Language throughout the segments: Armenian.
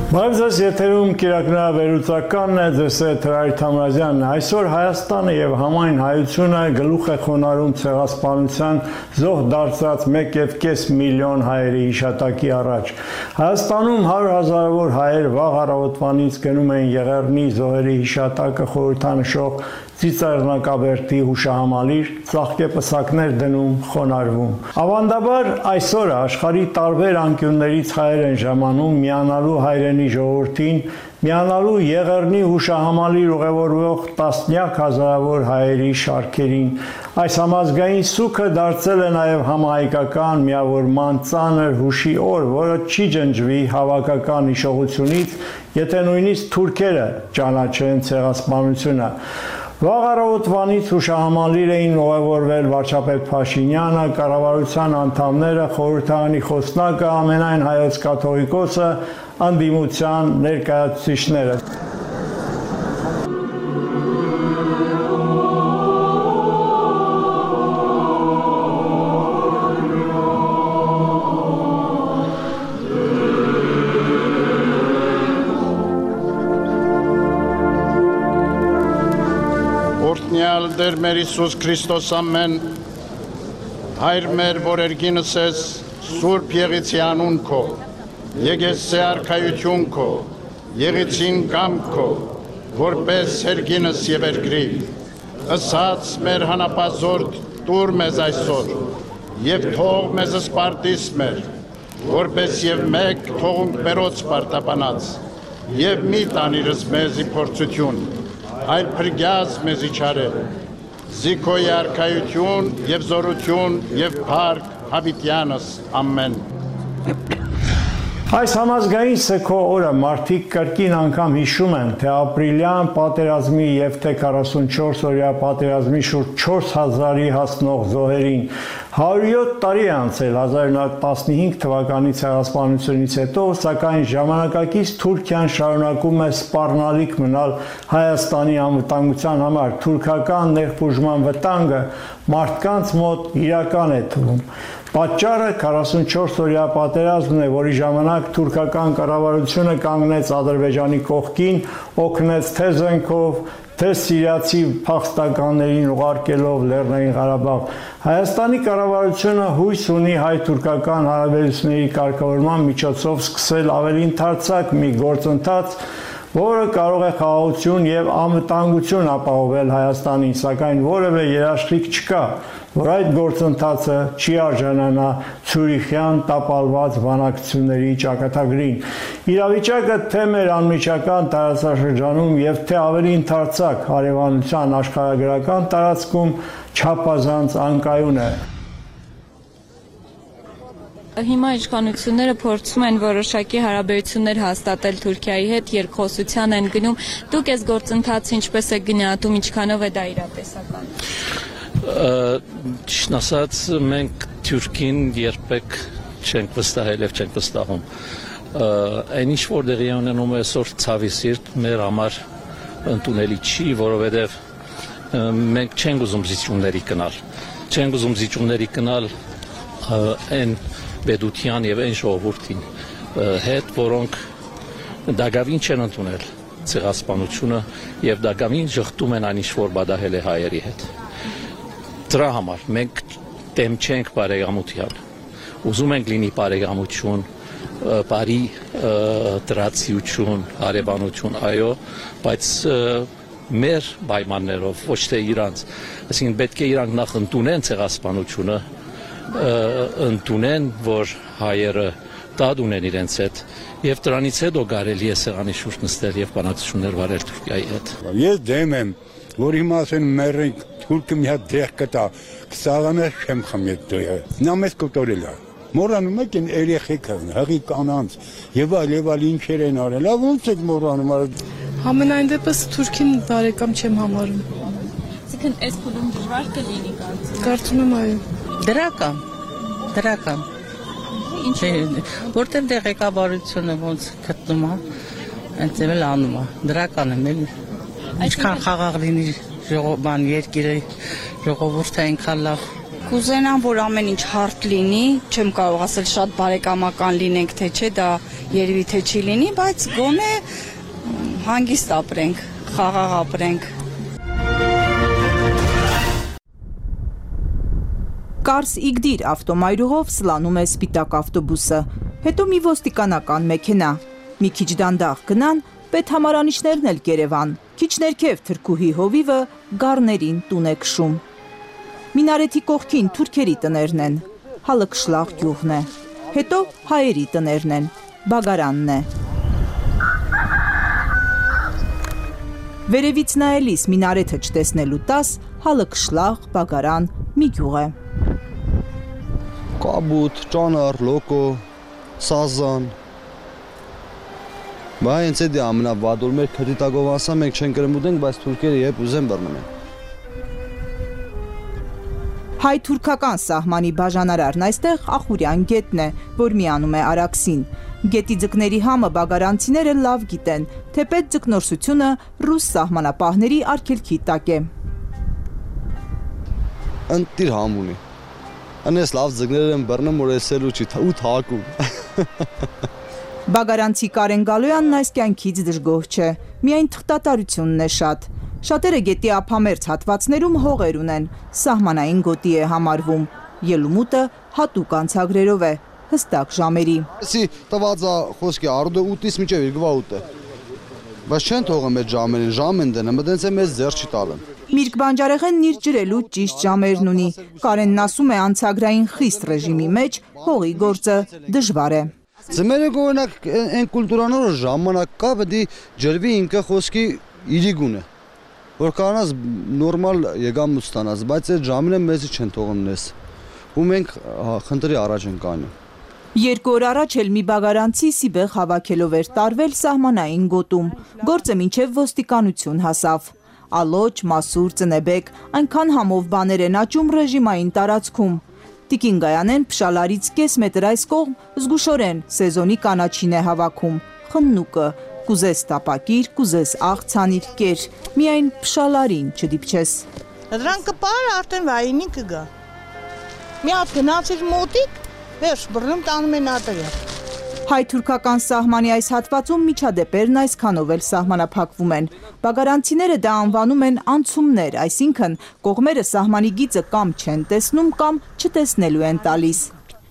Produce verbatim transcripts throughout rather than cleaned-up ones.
Բայց եթերում կիրակնաբերութականն է, ձեզ հետ Հրայր Թամրազյանն է։ Այսօր Հայաստանը եւ համայն հայությունը գլուխ է խոնարհում ցեղասպանության զոհ դարձած մեկ եւ կես միլիոն հայերի հիշատակի առաջ։ Հայաստանում հարյուր հազարավոր հայեր վաղ առավոտվանից գնում են Եղեռնի զոհերի հիշատակը խորհրդանշող Ծիծեռնակաբերդի հուշահամալիր, ծաղկեպսակներ դնում, խոնարհվում։ Ավանդաբար այսօր աշխարհի տարբեր անկյուններից հայեր են ժամանում միանալու հայրենի ժողովրդին, միանալու Եղեռնի հուշահամալիր ուղևորվող տասնյակ հազարավոր հայերի շարքերին։ Այս համազգային սուգը դարձել է նաև համահայկական միավորման ծանր հուշի օր, որը չի ջնջվի հավաքական հիշողությունից, եթե նույնիսկ թուրքերը ճանաչեն ցեղասպանությունը։ Վաղ առավոտվանից հուշահամալիր էին ուղևորվել վարչապետ Փաշինյանը, կառավարության անդամները, խորհրդարանի խոսնակը, ամենայն հայոց կաթողիկոսը, ընդդիմության ներկայացուցիչները։ Դեր մեր Հիսուս Քրիստոս ամեն, հայր մեր, որ երգինս ես, սուրբ եղիցի անուն քո, եկեսցե արքայություն քո, եղիցին կամ քո, որպես երգինս և երգրի, ըսած մեր հանապազորդ տուր մեզ այսօր, և թող մեզ սպարտիս մեր, որպես և մեկ թողունք մերոց պարտապանած, և մի տանիրս մեզի փորձություն, այլ փրկյաց մեզի չարել, զիքոյ արքայություն և զորություն և փառք հավիտյանս, ամեն։ Այս համազգային սգո օրը մարդիկ կրկին անգամ հիշում են, թե ապրիլյան պատերազմի և թե քառասունչորս օրյա պատերազմի շուրջ չորս հազարի հասնող զոհերին։ հարյուրյոթ տարի է անցել հազար նոց տասնհինգ թվականի ցեղասպանությունից հետո, սակայն ժամանակակից Թուրքիան շարունակում է սպառնալիք մնալ Հայաստանի անվտանգության համար։ Թուրքական ներխուժման վտանգը մարդկանց մոտ իրական է թվում։ Պատճառը քառասունչորս օրյա պատերազմն է, որի ժամանակ թուրքական կառավարությունը կանգնեց Ադրբեջանի կողքին, օգնեց թե զենքով, թե սիրիացի փախստականներին ուղարկելով Լեռնային Ղարաբաղ։ Հայաստանի կառավարությունը հույս ունի հայ-թուրքական հարաբերությունների կարգավորման միջոցով սկսել ավելի ընդարձակ մի գործընթաց, որը կարող է խաղաղություն և անվտանգություն ապահովել Հայաստանին, սակայն որևէ երաշխիք չկա, որ այդ գործընթացը չի արժանանա ցյուրիխյան տապալված բանակցությունների ճակատագրին։ Իրավիճակը թե մեր անմիջական տարածաշրջանում և թե ավելի ընդարձակ հարևանության աշխարհագրական տարածքում չափազանց անկայուն է։ Հիմա իշխանությունները փորձում են որոշակի հարաբերություններ հաստատել Թուրքիայի հետ, երկխոսության են գնում։ Դուք այս գործընթացը ինչպես եք գնահատում, ինչքանով է դա իրատեսական։ Ճիշտ ասած, մենք Թուրքին երբեք չենք վստահել եւ չենք վստահում։ Այն ինչ որ դեղի ունենում է այսօր ցավի սիրտ մեր համար ընդունելի չի, որովհետեւ մենք չենք ուզում զիջումների գնալ։ Չենք ուզում զիջումների գնալ այն Բեդության և այն ժողովուրդին հետ, որոնք դագավին չեն ընդունել ցեղասպանությունը և դագավին ժխտում են այն ինչ որ պատահել է հայերի հետ։ Դրա համար մենք դեմ չենք բարեկամության, ուզում ենք լինի բարեկամություն, բարի տրացիություն, հարևանություն, այո, բայց մեր պայմաններով, ոչ թե իրանց, այսինքն պետք է իրանք նախ ընդունեն ցեղասպանությունը, ընդունեն, որ հայերը տադ ունեն իրենց հետ և դրանից հետո կարելի է սեղանի շուրջ նստել և բանակցություններ վարել Թուրքիայի հետ։ Ես դեմ եմ, որ հիմա ասեն մեռենք, թուրքը մի հատ դեղ կտա, սաղանը չեմ խմի այդ դեղը։ Նա մեզ կոտորել է։ Մոռանում եք են երեխեքը, հղի կանանց և այլ և այլ ինչեր են արել, լավ ոնց եք մոռանում։ Համենայն դեպս Թուրքին բարեկամ չեմ համարում։ Այսինքն այս փուլում դժվար կլինի կարծում։ Կարծում եմ այո։ Դրական, դրական, որտեղ դեղ եկավարությունը ոնց գտնում է, այնց էլ անում է, դրական եմ էլ, ինչքան խաղաղ լինի ժողովան երկիրը, ժողովուրդը այնքան լավ։ Կուզենամ, որ ամեն ինչ հարթ լինի, չեմ կարող ասել շատ բարեկամական լինենք, թե չէ, դա երևի թե չի լինի, բայց գոնե հանգիստ ապրենք, խաղաղ ապրենք։ Կարս Իգդիր ավտոմայրուղով սլանում է սպիտակ ավտոբուսը, հետո մի ոստիկանական մեքենա, մի քիչ դանդաղ գնան, պետհամարանիշներն էլ Երևան, քիչ ներքև թրքուհի հովիվը գառներին տուն է քշում։ Մինարեթի կողքին թուրքերի տներն են, Հալըկշլաղ գյուղն է, հետո հայերի տներն են, Բագարանն է։ Վերևից նայելիս մինարեթը չտեսնելու տաս, Հալըկշլաղ, Բագարան, մի գյուղ է։ Կաբուտ, ճանար, լոկո, սազան։ Բա հենց էդի ամենավադոր մեր քրիտագով ասա մենք չեն կրմուտենք, բայց թուրքերը երբ ուզեն բռնում են։ Հայ-թուրքական սահմանի բաժանարարն այստեղ Ախուրյան գետն է, որ միանում է Արաքսին։ Գետի ձկների համը բագարանցիները լավ գիտեն, թեպետ ձկնորսությունը ռուս սահմանապահների արգելքի տակ է։ Ընտիր համ ունի։ Անես լավ ձկներ են բռնում, որ էսելու չի, ու թակում։ Բագարանցի Կարեն Գալոյանն այս կյանքից դժգոհ չէ, միայն թղթատարությունն է շատ։ Շատերը գետի ափամերձ հատվածներում հողեր ունեն, սահմանային գոտի է համարվում, ելումուտը հատուկ անցագրերով է, հստակ ժամերի։ Սի տվածա խոսքի արդը ուտիս միջև երկվա ուտը, բայց չեն թողում այդ ժամերին, ժամ են դնը, մտենց է մեզ ձեր չի տալն։ Միրգ Բանջարեղենն իր ջրելու ճիշտ ժամերն ունի, Կարենն ասում է անցագրային խիստ ռեժիմի մեջ հողի գործը դժվար է։ Ձմերը գոհնակ են կուլտուրանորը ժամանակ կա, պետի ջրվի ինքը խոսքի իրիգուն է, որ կանաս նորմալ եգամ ուստանաս, բայց այդ ժամինը մեզի չեն թողնես, ու մենք խնդրի առաջ ենք անում։ Երկու օր առաջ էլ մի բագարանցի սիբեղ հավաքելով էր տարվել սահմանային գոտում, գործը մինչև ոստիկանություն հասավ։ Ալոչ, մասուր, ծնեբեկ, այնքան համով բաներ են աճում ռեժիմային տարածքում։ Տիկին Գայանեն փշալարից կես մետր այս կողմ զգուշորեն սեզոնի կանաչին է հավաքում, խննուկը, կուզես տապակիր, կուզես աղ ցանիր կեր, միայն փշալարին չդիպչես։ Դրանք կպար արդեն վայինի կգա։ Մի հատ գնացիր մոտիկ, վերջ բռնում տանում են ատերը։ Հայ-թուրքական սահմանի այս հատվածում միջադեպերն այսքանով էլ սահմանափակվում են։ Բագարանցիները դա անվանում են անցումներ, այսինքն կողմերը սահմանի գիծը կամ չեն տեսնում, կամ չտեսնելու են տալիս։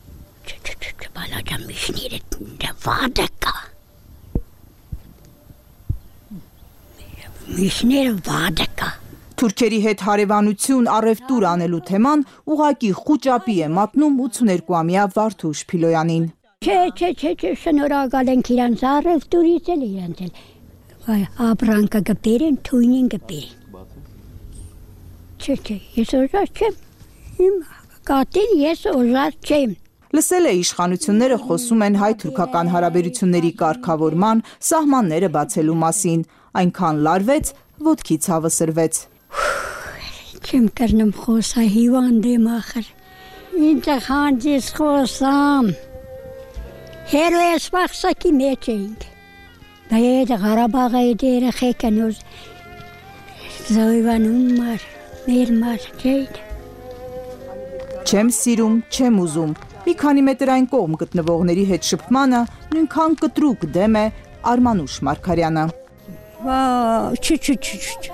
Թուրքերի հետ հարևանություն, առևտուր անելու թեման ուղղակի խուճապի է մատնում ութսուներկուամյա Վարդուշ Փիլոյանին։ Չէ, չէ, չէ, չէ, շնորհակալ ենք իրանց առևտուրից էլ իրանց էլ ապրանքը կբերեն, թույնին կբերեն։ Չէ, չէ, ես օժար չեմ, իմ կատին ես օժար չեմ։ Լսել է իշխանությունները խոսում են հայ-թուրքական հարաբերությունների կարգավորման, սահմանները բացելու մասին, այնքան լարվեց, ոտքի ցավը սրվեց։ Չեմ կրնում խոսա հիվանդ եմ ախր, ինձ խանձիս խոսամ։ Հերո ես վախսակի մեջ էինք, բայց Ղարաբաղը այդ երեխեքն ուզ զոյվանում մար, մեր մար չէին։ Չեմ սիրում, չեմ ուզում, մի քանի մետր այն կողմ գտնվողների հետ շփմանը նույնքան կտրուկ դեմ է Արմանուշ Մարգարյանը։ Վա, չի, չի, չի, չի։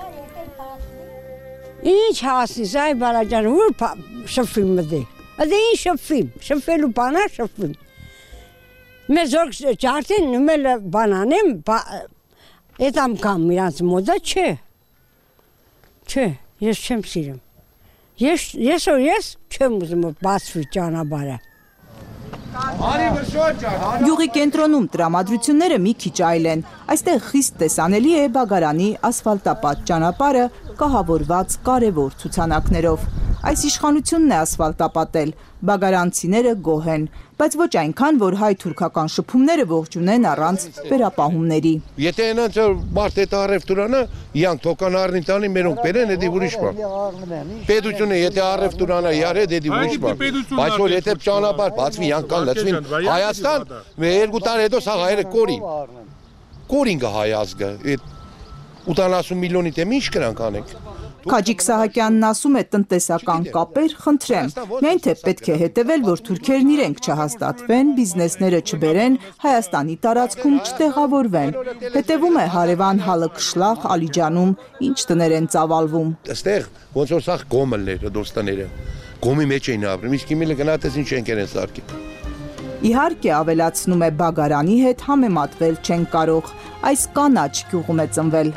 Ինչ հասիս, այ բալաջան, ուր շփվիմ մդե, ադե ինչ շփվիմ, շփվելու բանա շփվիմ։ Մեզ որ ճարտին նումել բանանեմ, էդ ամկամ իրանց մոդա չէ, չէ, ես չեմ սիրում, ես որ ես չեմ ուզում բացվի ճանապարհը։ Գյուղի կենտրոնում տրամադրությունները մի քիչ այլ են, այստեղ խիստ տեսանելի է Բագարանի ասֆալտապատ ճանապարհը կահավորված կարևոր ցուցանակներով։ Այս իշխանությունն է ասֆալտապատել, բագարանցիները գոհ են, բայց ոչ այնքան, որ հայ-թուրքական շփումները ողջունեն առանց վերապահումների։ Եթե այնց մարդ հետ առևտուրանը, իրանք թոկան առնին տանի, մերոնք բերեն, էդի ուրիշ բան։ Պետությունը եթե առևտուրանը yared, էդի ուրիշ բան։ Բայց որ եթե ճանապարհ բացվի, իրանք կան լցվին Հայաստան, երկու տարի հետո սա հայերը կորին։ Կորին գա հայ ազգը, այդ ութանասուն միլիոնի դեմ ինչ կրանք անենք։ Քաջիկ Սահակյանն ասում է տնտեսական կապեր, խնդրեմ, միայն թե պետք է հետևել, որ թուրքերն իրենք չհաստատվեն, բիզնեսները չբերեն, Հայաստանի տարածքում չտեղավորվեն։ Հետևում է հարևան Հալը-Քշլախ, Ալիջանում, ինչ տներ են ծավալվում։ Այստեղ ոնց որ սա գոմելներ, դոստաները, գոմի մեջ էին ապրում, իսկ իմիլը գնացած ինչ են կերեն սարքի։ Իհարկե ավելացնում է Բագարանի հետ համեմատվել չեն կարող, այս կանաչ գյուղում է ծնվել։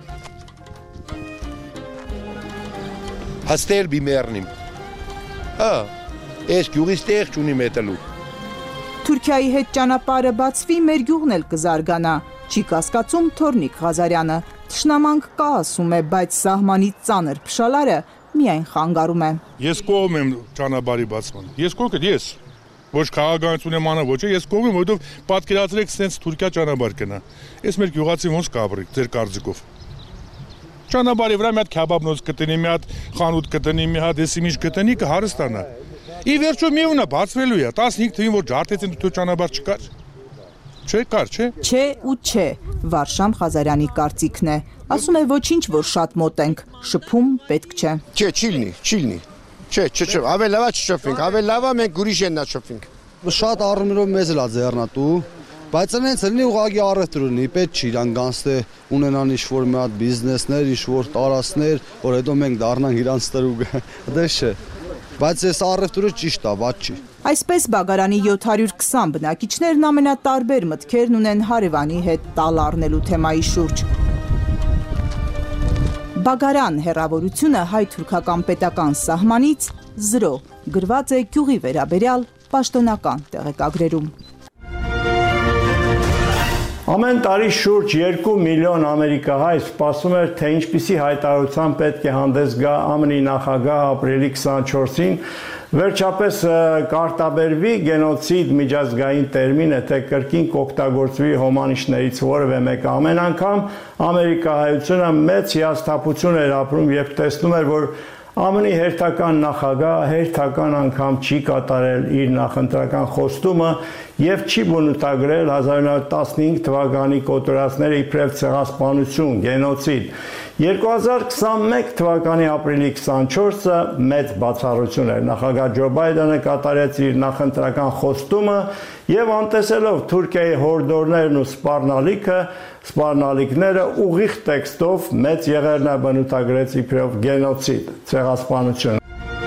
Հաստել բիմերնիմ։ Հա, այս գյուղից տեղ չունի մետալու։ Թուրքիայի հետ ճանապարհը բացվի, մեր գյուղն էլ կզարգանա, չի կասկածում Թորնիկ Ղազարյանը։ Թշնամանք կա, ասում է, բայց սահմանից ծանր փշալարը միայն խանգարում է։ Ես կողմ եմ ճանապարհի բացման։ Ես կողքը ես ոչ քաղաքականություն եմ անը, ոչ ես կողմ եմ, որովհետև պատկերացրեք սենց Թուրքիա ճանապարհ կնա։ Այս մեր գյուղացին ոնց կապրի, ձեր կարծիքով։ Ճանապարհի վրա մի հատ քեբաբնոց կտնի, մի հատ խանութ կտնի, մի հատ էսի ինչ կտնի, կհարստանա։ Ի վերջո միևնույն է, բացվելու է, տասնհինգ թվին որ ջարդեցին դու ճանապարհ չկար։ Չէ, կար, չէ։ Չէ ու չէ, Վարշամ Ղազարյանի կարծիքն է։ Ասում է ոչինչ, որ շատ մոտ ենք, շփում պետք չէ։ Չէ, չի լինի, չի լինի։ Չէ, չէ, չէ, ավելի լավ է չշփվենք, ավելի լավ է մենք ուրիշ են նա շփվենք։ Շատ առումներով մեզ էլ է ձեռնատու, բայց այնց լինի ուղղակի առևտուր լինի, պետք չի իրան գանձտե ունենան ինչ-որ մի հատ բիզնեսներ, ինչ-որ տարածքներ, որ հետո մենք դառնանք իրանց տրուգը։ Դե չէ։ Բայց այս առևտուրը ճիշտ է, վատ չի։ Այսպես Բագարանի յոթ հարյուր քսան բնակիչներն ամենատարբեր մտքերն ունեն հարևանի հետ տալ առնելու թեմայի շուրջ։ Բագարան հեռավորությունը հայ-թուրքական պետական սահմանից զրո գրված է գյուղի վերաբերյալ պաշտոնական տեղեկագրերում։ Ամեն տարի շուրջ երկու միլիոն ամերիկահայ սպասում էր, թե ինչպիսի հայտարարության պետք է հանդես գա ԱՄՆ-ի նախագահ ապրիլի քսանչորսին, վերջապես կարտաբերվի գենոցիդ միջազգային տերմինը, թե կրկին կօգտագործվի հոմանիշներից որևէ մեկը։ Ամեն անգամ ամերիկահայությունը մեծ հիասթափություն էր ապրում, երբ տեսնում էր, որ ԱՄՆ-ի հերթական նախագահը հերթական անգամ չի կատարել իր նախընտրական խոստումը եւ չի բնութագրել հազար նույն հարյուր տասնհինգ թվականի կոտորածները իբրև ցեղասպանություն, գենոցիդ։ երկու հազար քսանմեկ թվականի ապրիլի քսանչորսը մեծ բացառություն էր։ Նախագահ Ջո Բայդենը կատարեց իր նախընտրական խոստումը եւ անտեսելով Թուրքիայի հորդորներն ու սպառնալիքը, սպառնալիքները ուղիղ տեքստով մեծ եղերնա բնութագրեց իբրև գենոցիդ, ցեղասպանություն։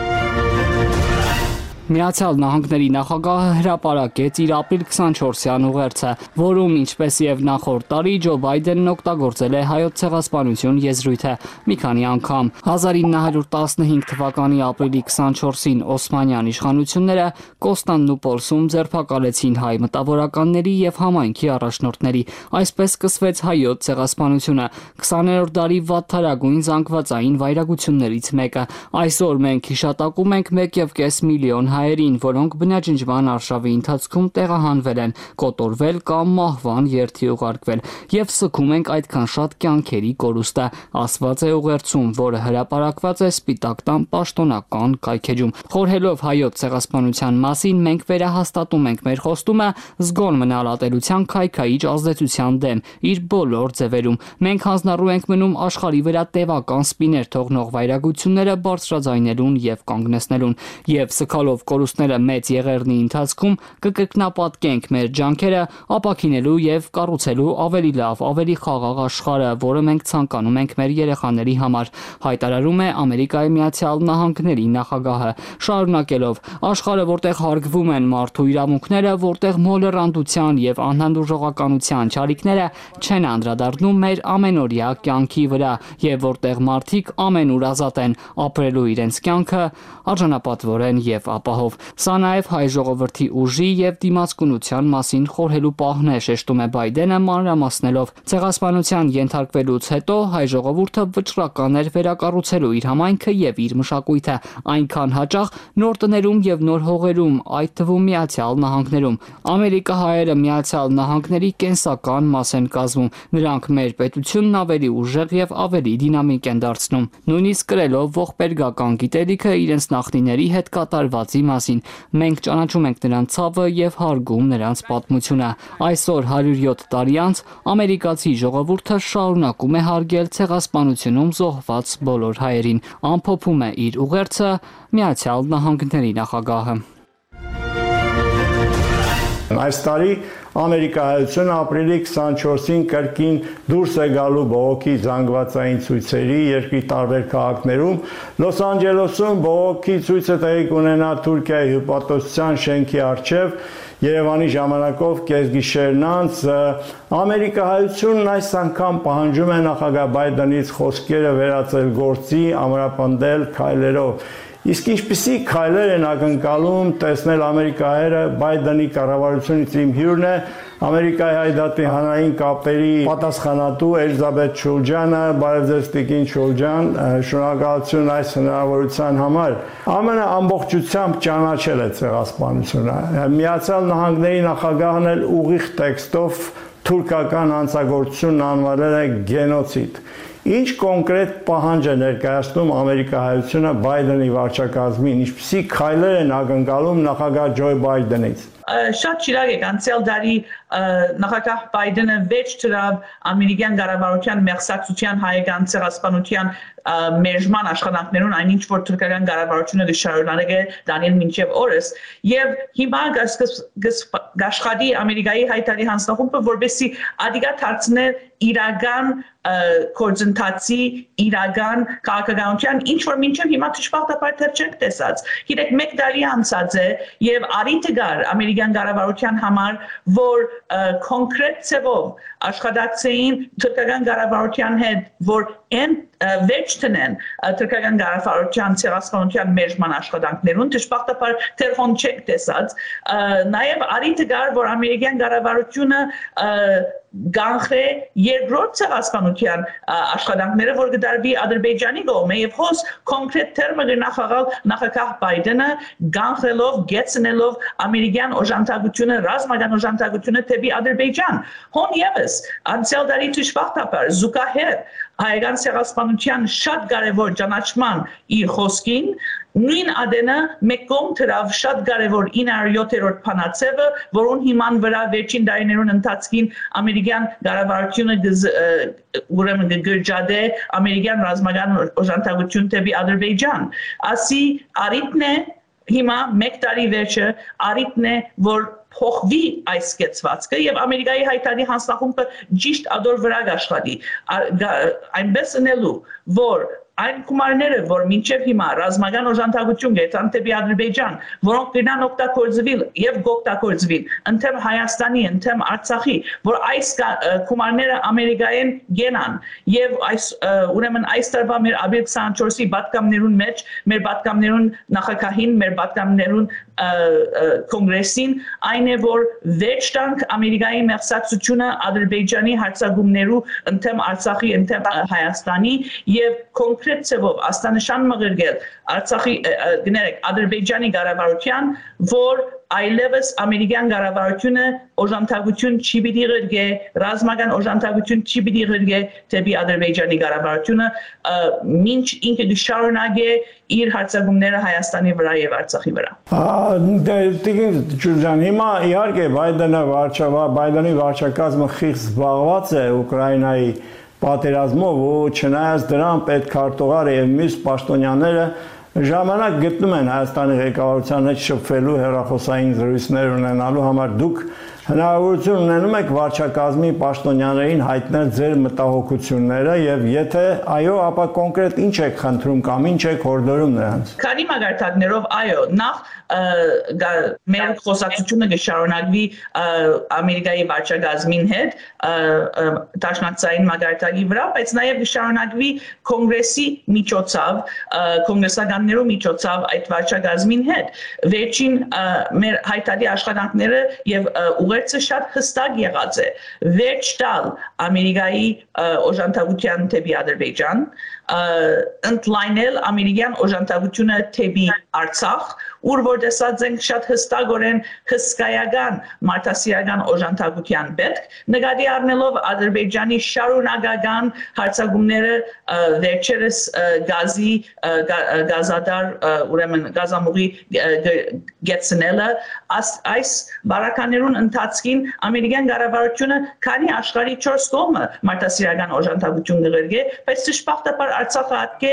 Միացյալ Նահանգների նախագահը հրապարակեց իր ապրիլ քսանչորսյան ուղերձը, որում ինչպես եւ նախորդ տարի Ջո Բայդենն օգտագործել է հայոց ցեղասպանություն եզրույթը մի քանի անգամ։ հազար ինը հարյուր տասնհինգ թվականի ապրիլի քսանչորսին Օսմանյան իշխանությունները Կոստանդն ու Պոլսում ձերբակալեցին հայ մտավորականների եւ համայնքի առաջնորդների։ Այսպես սկսվեց հայոց ցեղասպանությունը, քսաներորդ դարի վատթարագույն զանգվածային վայրագություններից մեկը։ Այսօր մենք հիշատակում ենք մեկ եւ կես միլիոն հայերին, որոնք բնաջնջման արշավի ընթացքում տեղահանվել են, կոտորվել կամ մահվան երթի ուղարկվել, եւ սգում ենք այդքան շատ կյանքերի կորուստը, ասված է ուղերձում, որը հրապարակված է Սպիտակ տան պաշտոնական կայքեջում։ Խորհելով հայոց ցեղասպանության մասին, մենք վերահաստատում ենք մեր խոստումը զգոն մնալ ատելության քայքայիչ ազդեցության դեմ իր բոլոր ձևերում։ Մենք հանձնառու ենք մնում աշխարհի վրա տևական սպիներ թողնող վայրագությունները բարձրաձայնելուն եւ կանգնեցնելուն, եւ սգալով կորուստները մեծ եղերնի ընթացքում կկրկնապատկենք մեր ջանքերը ապաքինելու եւ կառուցելու ավելի լավ, ավելի խաղաղ աշխարհը, որը մենք ցանկանում ենք մեր երեխաների համար, հայտարարում է Ամերիկայի Միացյալ Նահանգների նախագահը, շարունակելով. աշխարհը, որտեղ հարգվում են մարդու իրավունքները, որտեղ մոլեռանդության եւ անհանդուրժողականության չարիքները չեն անդրադառնում մեր ամենօրյա կյանքի վրա եւ որտեղ մարդիկ ամենուր ազատ են ապրելու իրենց կյանքը արժանապատվորեն եւ ապահով։ Սա նաեւ հայ ժողովրդի ուժի եւ դիմացկունության մասին խորհելու պահն է, շեշտում է Բայդենը մանրամասնելով. ցեղասպանության ենթարկվելուց հետո հայ ժողովուրդը վճռական էր վերակառուցելու իր համայնքը եւ իր մշակույթը, այնքան հաճախ նոր տներում եւ նոր հողերում, այդ թվում Միացյալ Նահանգներում։ Ամերիկահայերը Միացյալ Նահանգների կենսական մաս են կազմում, նրանք մեր պետությունն ավելի ուժեղ եւ ավելի դինամիկ են դարձնում, նույնիսկ կրելով ողբերգական գիտելիքը իրենց նախնիների հետ կատարվածի կազմվածի մասին։ Մենք ճանաչում ենք նրանց ցավը եւ հարգում նրանց պատմությունը։ Այսօր հարյուր յոթ տարի անց ամերիկացի ժողովուրդը շարունակում է հարգել ցեղասպանությունում զոհված բոլոր հայերին, ամփոփում է իր ուղերձը Միացյալ Նահանգների նախագահը։ Այս տարի ամերիկայությունը ապրիլի քսանչորսին կրկին դուրս է գալու բողոքի զանգվածային ցույցերի երկրի տարբեր քաղաքներում։ Լոս Անջելեսում բողոքի ցույցը տեղի կունենա Թուրքիայի հյուպատոսության շենքի առջև Երևանի ժամանակով կեսգիշերն անց ամերիկայությունն այս անգամ պահանջում է նախագահ Բայդենից խոսքերը վերածել գործի, ամրապնդել քայլերով։ Իսկ ինչպիսի քայլեր են ակնկալում տեսնել ամերիկայերը Բայդենի կառավարությունից իմ հյուրն է Ամերիկայի հայդատի հանրային կապերի պատասխանատու Էլիզաբեթ Շուլջանը, բարև ձեզ Տիկին Շուլջան, շնորհակալություն այս հնարավորության համար։ ԱՄՆ-ը ամբողջությամբ ճանաչել է ցեղասպանությունը։ Միացյալ Նահանգների նախագահն էլ ուղիղ տեքստով թուրքական հանցագործությունն անվանել է գենոցիդ։ Ինչ կոնկրետ պահանջ է ներկայացնում ամերիկայությունը Բայդենի վարչակազմին, ինչպիսի քայլեր են ակնկալում նախագահ Ջո Բայդենից։ Շատ ճիրագ եք անցյալ դարի նախագահ Բայդենը վեճ դրավ ամերիկյան կառավարության մեղսակցության հայկական ցեղասպանության մերժման աշխատանքներուն այնինչ որ թուրքական կառավարությունը դժշարունակել է դանել մինչև օրս եւ հիմա գաշխատի ամերիկայի հայտարարի հանձնախումբը որովհետեւ ադիգա դարձնել իրական կորձընթացի իրական քաղաքականության ինչ որ մինչև հիմա դժբախտաբար դեռ չենք տեսած։ Գիտեք մեկ տարի անցած է եւ արիթը գար ամերիկյան կառավարության համար որ կոնկրետ ցեվով աշխատակցեին թուրքական կառավարության հետ որ են վեճ տնեն թուրքական կառավարության ցեղասպանության մերժման աշխատանքներուն դժբախտաբար դեռ հոն չեք տեսած նաեւ արիթը գար որ ամերիկյան կառավարությունը գանխե երկրորդ ցեղասպանության աշխատանքները որ կդարվի Ադրբեջանի կողմը եւ հոս կոնկրետ թերմը գնահատալ նախագահ Բայդենը գանխելով գեցնելով ամերիկյան օժանդակությունը ռազմական օժանդակությունը դեպի Ադրբեջան հոն եւս անցյալ դարի դժբախտաբար զուգահեռ հայկական ցեղասպանության շատ կարևոր ճանաչման իր խոսքին նույն ադենը մեկում դրավ շատ կարևոր ինը հարյուր յոթերորդ փանացևը որոն հիման վրա վերջին տարիներուն ընթացքին ամերիկյան կառավարությունը ուրեմն գրջադե ամերիկյան ռազմական օժանդակություն դեպի Ադրբեջան ասի արիթն է հիմա մեկ տարի վերջը արիթն է որ փոխվի այս կեցվածքը եւ ամերիկայի հայտարարի հանձնախումբը ճիշտ ադոր վրա աշխատի այնպես ընելու որ այն գումարները որ մինչև հիմա ռազմական օժանդակություն գետան դեպի Ադրբեջան որոնք կնան օգտագործվել եւ գոկտագործվել ընդեմ Հայաստանի ընդեմ Արցախի որ այս գումարները ամերիկայեն գենան եւ այս ուրեմն այս տարվա մեր ապրիլ քսանչորսի պատգամներուն մեջ մեր պատգամներուն նախագահին մեր պատգամներուն կոնգրեսին այն է որ վեճ տանք ամերիկայի մեղսակցությունը Ադրբեջանի հարցակումներու ընդեմ Արցախի ընդեմ Հայաստանի եւ կոնկրետ ցեվով աստանշան մղերգել Արցախի գներեք Ադրբեջանի կառավարության որ այլևս ամերիկյան կառավարությունը օժանդակություն չի պիտի ղրգե ռազմական օժանդակություն չի պիտի ղրգե դեպի Ադրբեջանի կառավարությունը մինչ ինքը դժշարունակե իր հարցակումները Հայաստանի վրա եւ Արցախի վրա։ Տիկին Շուլջան, հիմա իհարկե Բայդենը վարչավա Բայդենի վարչակազմը խիղճ զբաղված է Ուկրաինայի պատերազմով ու չնայած դրան պետքարտուղարը եւ մյուս պաշտոնյաները ժամանակ գտնում են Հայաստանի ղեկավարության հետ շփվելու հեռախոսային զրույցներ ունենալու համար դուք հնարավորություն ունենում եք վարչակազմի պաշտոնյաներին հայտնել ձեր մտահոգությունները եւ եթե այո ապա կոնկրետ ինչ եք խնդրում կամ ինչ եք հորդորում նրանց։ Քանի մագարտակներով այո նախ մեր խոսակցությունը կշարունակվի ամերիկայի վարչակազմին հետ դաշնակցային մագարտակի վրա բայց նաեւ կշարունակվի կոնգրեսի միջոցով կոնգրեսականներու միջոցով այդ վարչակազմին հետ վերջին մեր հայտարարի աշխատանքները եւ ուղերձը շատ հստակ եղած է վերջ տալ Ամերիկայի օժանդակության թեպի Ադրբեջան, ընդլայնել ամերիկյան օժանդակությունը թեպի Արցախ, ուր որ տեսած ենք շատ հստակորեն հսկայական մարդասիրական օժանդակության պետք, նկատի առնելով Ադրբեջանի շարունակական հարձակումները վերջերս գազի գազադար ուրեմն գազամուղի գեցնելը այս բարականերուն ընթացքին ամերիկյան կառավարությունը քանի աշխարհի չորս կողմը մարդասիրական օժանդակություն կղրգե, բայց դժբախտաբար Արցախը ատկե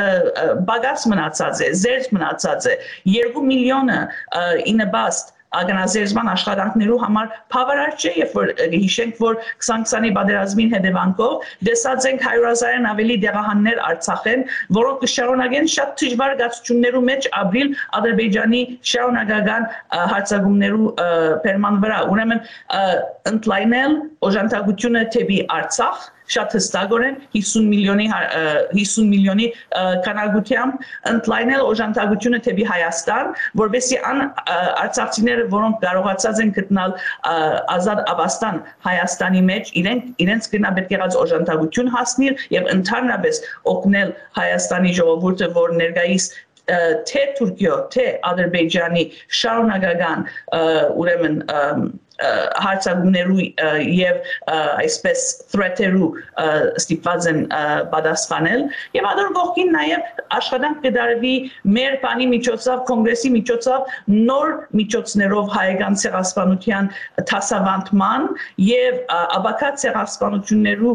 բագաս մնացած է, զերծ մնացած է, երկու միլիոնը ինաբաստ ագանազերծման աշխատանքներու համար բավարար չէ, երբ որ հիշենք, որ քսան-քսանի պատերազմին հետևանքով դեսած ենք հարյուր հազարեն ավելի դեղահաններ Արցախեն, որոնք կշարունակեն շատ դժվար գացություններու մեջ ապրիլ Ադրբեջանի շարունակական հարձակումներու բերման վրա։ Ուրեմն ընդլայնել օժանդակությունը թեպի Արցախ շատ հստակորեն հիսուն միլիոնի հիսուն միլիոնի քանակությամբ ընդլայնել օժանդակությունը թեպի Հայաստան, որովհետեւ ան արցախցիները, որոնք կարողացած են գտնել ազատ Աբաստան Հայաստանի մեջ, իրենք իրենց գնա պետք եղած օժանդակություն հասնել եւ ընդհանրապես օգնել Հայաստանի ժողովուրդը, որ ներկայիս թե Թուրքիո, թե Ադրբեջանի շարունակական ուրեմն հարձակումներու եւ այսպես threat-երու ստիպված են պատասխանել եւ ադոր կողքին նաեւ աշխատանք կդարվի մեր բանի միջոցով կոնգրեսի միջոցով նոր միջոցներով հայկական ցեղասպանության դասավանդման եւ աբակա ցեղասպանություններու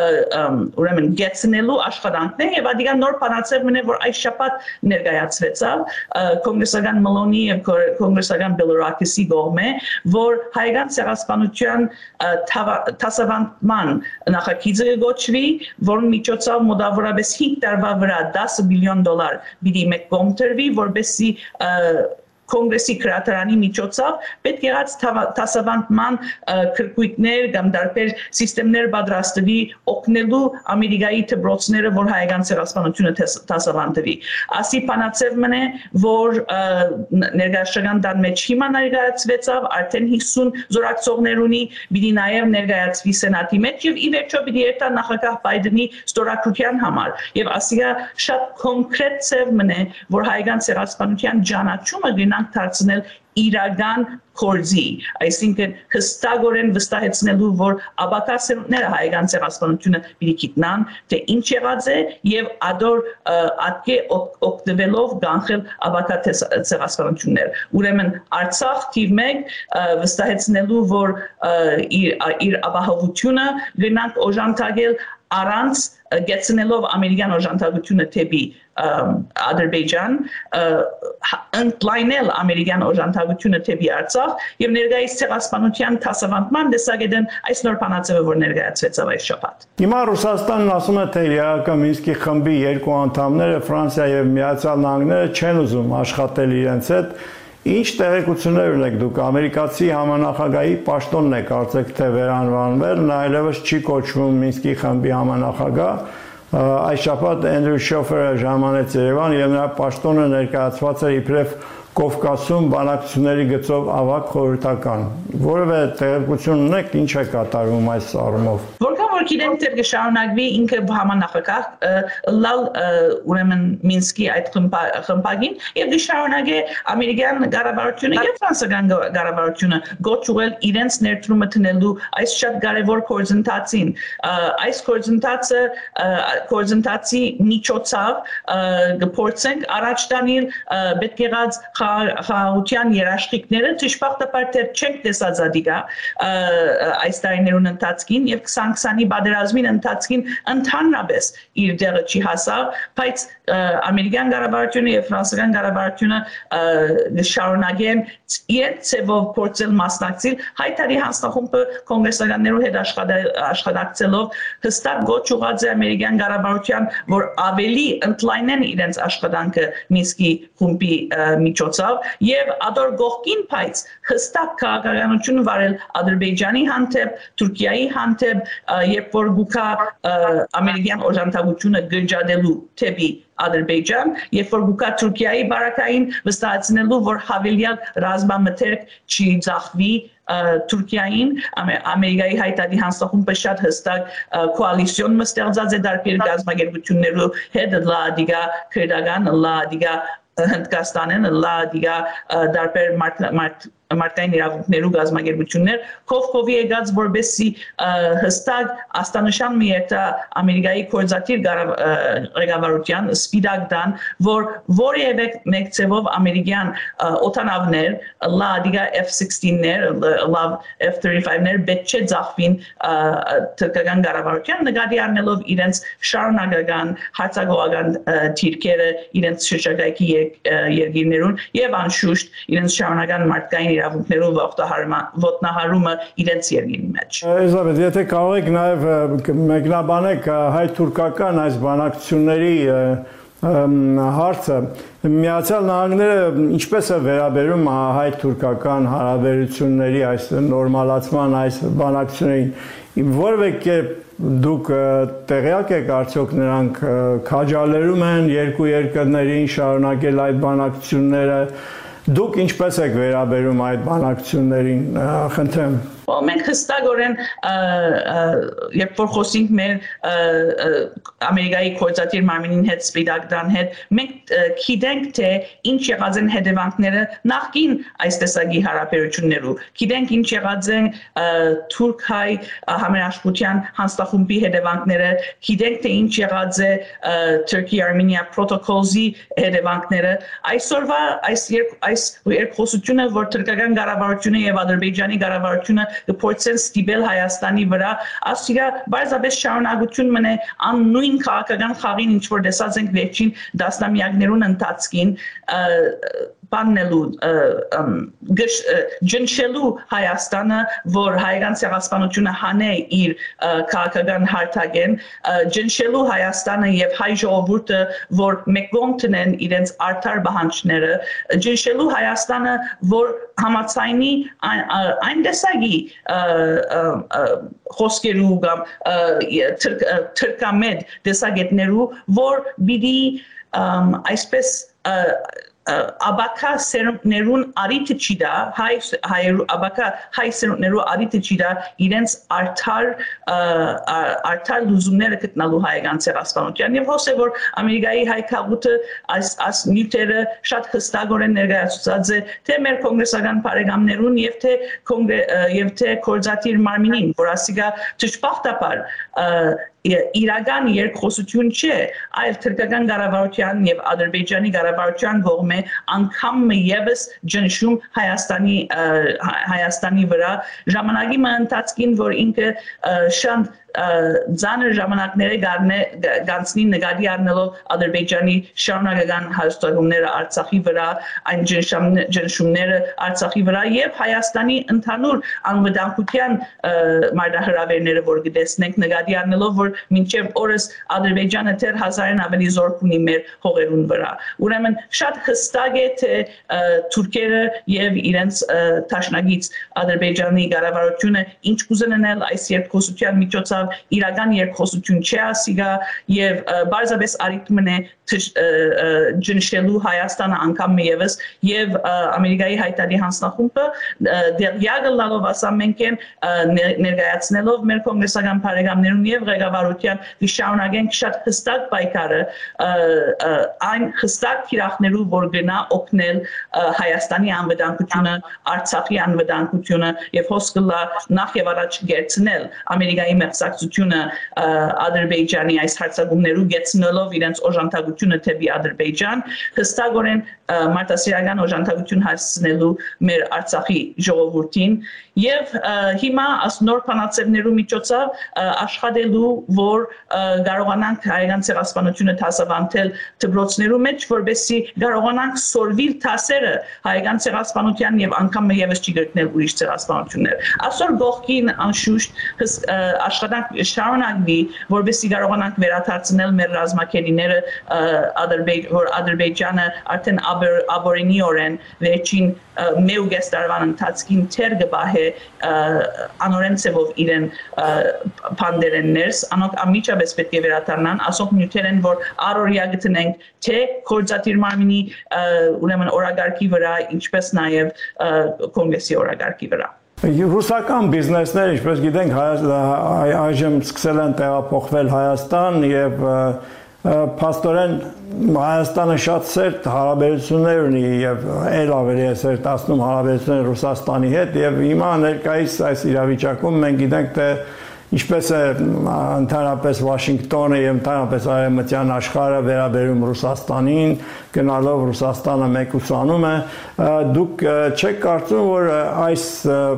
ուրեմն գեցնելու աշխատանքն է եւ ադիգա նոր բանացել մնե որ այս շաբաթ ներկայացվեցավ կոնգրեսական Մալոնի եւ կոնգրեսական Բելորակիսի կողմէ որ հայկական ցեղասպանության դասավանդման նախագիծը գոչվի, որն միջոցով մոտավորապես հինգ տարվա վրա դասը միլիոն դոլար պիտի մեկ կողմ տրվի, որպեսզի Կոնգրեսի քրատարանի միջոցով պետք եղած դասավանդման քրկույտներ կամ դարբեր սիստեմներ պատրաստվի օգնելու Ամերիկայի դպրոցները, որ հայկական ցեղասպանությունը դասավանդվի։ Ասի բանացև մնե, որ ներկայացական դան մեջ հիմա ներկայացվեցավ, արդեն հիսուն զորակցողներ ունի, պիտի նաև ներկայացվի սենատի մեջ եւ ի վերջո պիտի երթա նախագահ Բայդենի ստորագրության համար։ Եվ ասիգա շատ կոնկրետ ծև մնե, որ հայկական ցեղասպանության ճանաչումը գնա դարձնել իրական կորձի, այսինքն հստակորեն վստահեցնելու, որ աբակա սերունդները հայկական ցեղասպանությունը պիտի գիտնան, թե ինչ եղած է եւ ադոր ատկե օգտվելով կանխել աբակա ցեղասպանություններ։ Ուրեմն Արցախ թիվ մեկ վստահեցնելու, որ իր իր ապահովությունը գնանք օժանդակել առանց գեցնելով ամերիկյան օժանդակությունը թեպի Ադրբեջան, ընդլայնել ամերիկյան օժանդակությունը թեպի Արցախ եւ ներկայիս ցեղասպանության դասավանդման դեսագետեն այս նոր բանացավը որ ներկայացվեցավ այս շաբաթ։ Հիմա Ռուսաստանն ասում է, թե իրական Մինսկի խմբի երկու անդամները Ֆրանսիա եւ Միացյալ Նահանգները չեն ուզում աշխատել իրենց հետ։ Ինչ տեղեկություններ ունեք դուք ամերիկացի համանախագահի պաշտոնն է կարծեք թե վերանվանվել, նա այլևս չի կոչվում Մինսկի խմբի համանախագահ, այս շաբաթ Էնդրյու Շոֆերը ժամանեց Երևան եւ նրա պաշտոնը ներկայացված էր իբրև Կովկասում բանակցությունների գծով ավագ խորհրդական, որևէ տեղեկություն ունեք ինչ է կատարվում այս առումով։ Որքան որ գիտենք թե կշարունակվի ինքը համանախագահ լալ ուրեմն Մինսկի այդ խմբագին եւ կշարունակի ամերիկյան կառավարությունը եւ ֆրանսիական կառավարությունը գոչուել իրենց ներդրումը տնելու այս շատ կարեւոր կորզընթացին։ Այս կորզընթացը կորզընթացի միջոցով կփորձենք առաջ տանել պետք եղած խաղաղության երաշխիքները դժբախտաբար դեռ չենք տեսած ադիգա այս տարիներուն ընթացքին եւ քսան-քսանի պատերազմին ընթացքին ընդհանրապես իր դերը չի հասավ, բայց ամերիկյան կառավարությունը եւ ֆրանսիական կառավարությունը շարունակեն իրենց ծևով փորձել մասնակցել հայտարարի հանձնախումբը կոնգրեսականներու հետ աշխատակցելով հստակ գոչ ուղղած է ամերիկյան կառավարության, որ ավելի ընդլայնեն իրենց աշխատանքը Մինսկի խումբի միջոցով եւ ադոր գողքին բայց հստակ քաղաքականություն վարել Ադրբեջանի հանդեպ, Թուրքիայի հանդեպ, երբ որ գուքա ամերիկյան օժանդակությունը գնջադելու թեպի Ադրբեջան, երբ որ գուքա Թուրքիայի բարակային վստահեցնելու, որ հավելյալ ռազմամթերք չի ձախվի Թուրքիային Ամերիկայի հայտարարի հանձնախումբը շատ հստակ կոալիցիոն մստեղծած է դարբեր գազագերբություններու հետ լա դիգա քրդական լա դիգա Հնդկաստանեն լա դիգա դարբեր մարդկային իրավունքներու գազագերբություններ կողքովի եկած որբեսի հստակ աստանշան մի երթա Ամերիկայի կորզատիր ղեկավարության սպիտակ դան որ որևէ մեկ ցևով ամերիկյան օտանավներ լա դիգա F sixteen-ներ լավ F thirty-five-ներ պետք չէ ձախվին թուրքական կառավարության նկատի առնելով իրենց շարունակական հարձակողական թիրքերը իրենց շրջակայքի երկիրներուն եւ անշուշտ իրենց շարունակական մարդկային իրավունքներով ոտնահարումը իրենց երկրի մեջ։ Էլիզաբեթ, եթե կարող եք նաև մեկնաբանեք հայ-թուրքական այս բանակցությունների հարցը, Միացյալ Նահանգները ինչպես է վերաբերում հայ-թուրքական հարաբերությունների այս նորմալացման այս բանակցություններին, որևէ կերպ դուք տեղյակ եք արդյոք նրանք քաջալերում են երկու երկրներին շարունակել այդ բանակցությունները Դուք ինչպես եք վերաբերում այդ բանակցություններին, խնդրեմ։ Մենք հստակորեն երբ որ խոսենք մեր Ամերիկայի կորզատիր մարմինին հետ սպիտակդան հետ մենք գիտենք թե ինչ եղած են հետևանքները նախկին այս տեսակի հարաբերություններու գիտենք ինչ եղած են թուրք-հայ համերաշխության հանձնախումբի հետևանքները գիտենք թե ինչ եղած է Turkey-Armenia Protocols-ի հետևանքները այսօրվա այս այս երկխոսությունը որ թուրքական կառավարությունը եւ Ադրբեջանի կառավարությունը Փորձեն ստիպել Հայաստանի վրա ասիգա բարձրապես շարունակություն մնե աննույն քաղաքական խաղին ինչ որ դեսած ենք վերջին դասնամյակներուն ընթացքին բաննելու ջնշելու Հայաստանը որ հայկական ցեղասպանությունը հանե իր քաղաքական հարթակեն ջնշելու Հայաստանը եւ հայ ժողովուրդը որ մեկոն տնեն իրենց արդար բանջները ջնշելու Հայաստանը որ համացայնի այն տեսակի խոսքերու կամ թրկամետ տեսակետներու որ բիդի այսպես Աբակա սերունդներուն արիթը չիդա հայ աբակա հայ սերունդներու արիթը չիդա իրենց արդար արդար լուզումները գտնալու հայկական ցեղասպանության եւ հոսե որ Ամերիկայի հայ քաղուտը այս այս նյութերը շատ հստակորեն ներկայացուցած է թե մեր կոնգրեսական բարեկամներուն եւ թե եւ թե կորզատիր մարմինին որ ասիգա ճշմարտաբար իրական երկխոսություն չէ, այլ թուրքական կառավարության եւ Ադրբեջանի կառավարության կողմէ անգամ եւս ջնշում Հայաստանի Հայաստանի վրա ժամանակի ընթացքին որ ինքը շատ ձանր ժամանակները գանցնի նկատի առնելով Ադրբեջանի շարունակական հաստատումները Արցախի վրա այն ջնշումները Արցախի վրա եւ Հայաստանի ընդհանուր անվտանգության մարտահրավերները որ գտեսնենք նկատի առնելով որ մինչև օրս Ադրբեջանը դեռ հազարեն ավելի զորք ունի մեր հողերուն վրա ուրեմն շատ հստակ է թե թուրքերը եւ իրենց տաշնագից Ադրբեջանի կառավարությունը ինչ կուզենան այս երկխոսության միջոցով իրական երկխոսություն չէ ասիգա եւ բարձրապես արիթմն է ջնշելու Հայաստանը անգամ եւս եւ Ամերիկայի հայտարարի հանձնախումբը դերյակը լալով ասամենքեն ներկայացնելով մեր կոնգրեսական բարեկամներուն եւ ղեկավարության վիշաունագեն շատ հստակ պայքարը այն հստակ քիրախներու որ գնա օգնել Հայաստանի անվտանգությունը Արցախի անվտանգությունը եւ հոսքլա նախ եւ առաջ գերցնել Ամերիկայի մեղսակցությունը Ադրբեջանի այս հարցակումներու գեցնելով իրենց օժանդակությունը թեպի Ադրբեջան հստակորեն մարտահրավերական օժանդակություն հասցնելու մեր Արցախի ժողովրդին եւ հիմա աս նոր փանացերներու միջոցով աշխատելու որ կարողանանք հայկական ցեղասպանությունը դասավանդել դպրոցներու մեջ որբեսի կարողանանք սորվիլ տասերը հայկական ցեղասպանության եւ անգամ եւս չգրկնել ուրիշ ցեղասպանություններ այսօր գողքին անշուշտ աշխատանք շարունակվի որբեսի կարողանանք վերադարձնել մեր ռազմակերիները որ Ադրբեջանը արդեն աբորենիորեն վերջին մեուգես տարվան ընթացքին թեր գբահե անորեն ծևով իրեն պանդերեններս անոք ամիջապես պետք է վերադառնան ասոնք նյութերեն որ առօրյա գտնենք թե կորզատիր մարմինի ուրեմն օրագարկի վրա ինչպես նաև կոնգրեսի օրագարկի վրա Ռուսական բիզնեսները, ինչպես գիտենք, այժմ սկսել են տեղափոխվել Հայաստան եւ փաստորեն Հայաստանը շատ սերտ հարաբերություններ ունի եւ այլ ավելի է սերտացնում հարաբերությունները Ռուսաստանի հետ եւ հիմա ներկայիս այս իրավիճակում մենք գիտենք թե ինչպես է ընդհանրապես Վաշինգտոնը եւ ընդհանրապես արևմտյան աշխարհը վերաբերում Ռուսաստանին, գնալով Ռուսաստանը մեկուսանում է, դուք չեք կարծում, որ այս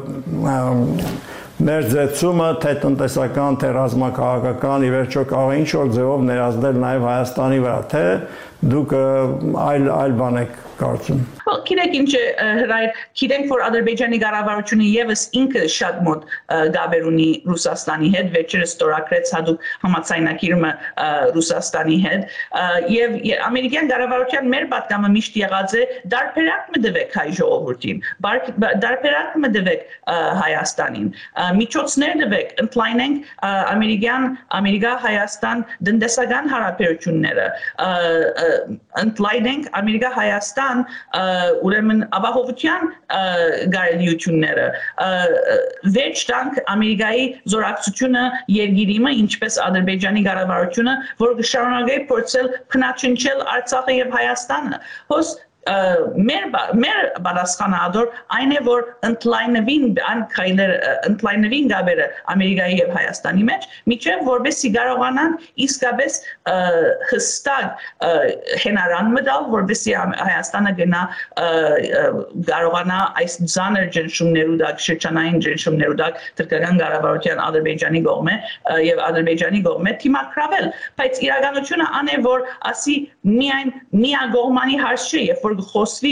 ներձեցումը թե տնտեսական, թե ռազմաքաղաքական ի վերջո կարող է ինչ-որ ձևով ներազդել նաեւ Հայաստանի վրա, թե դուք այլ այլ բան եք կարծում։ Գիտեք ինչ հրայր, գիտենք որ Ադրբեջանի կառավարությունը եւս ինքը շատ մոտ գաբեր ունի Ռուսաստանի հետ, վերջերս ստորագրեց հadoop համաձայնագիրը Ռուսաստանի հետ եւ ամերիկյան կառավարության մեր պատգամը միշտ եղած է դարբերակ մտվեք հայ ժողովրդին, դարբերակ մտվեք Հայաստանին, միջոցներ տվեք, ընդլայնենք ամերիկյան Ամերիկա-Հայաստան տնտեսական հարաբերությունները, ընդլայնենք Ամերիկա-Հայաստան ուրեմն ապահովության գարելիությունները վերջ տանք Ամերիկայի զորակցությունը երկիրիմը ինչպես Ադրբեջանի կառավարությունը որ կշարունակի փորձել փնաչնչել Արցախը եւ Հայաստանը հոս մեր մեր բարձրանալու այն է որ ընդլայնվին ան քայլեր ընդլայնվին գաբերը Ամերիկայի եւ Հայաստանի մեջ միջև որբեսի կարողանան իսկապես հստակ հենարան մտալ որբեսի Հայաստանը գնա կարողանա այս ցաներ ջնշումներու դակ շրջանային ջնշումներու դակ թրկական կառավարության Ադրբեջանի կողմը եւ Ադրբեջանի կողմը թիմակրավել բայց իրականությունը ան է որ ասի միայն միագողմանի հարց չէ եւ որ խոսվի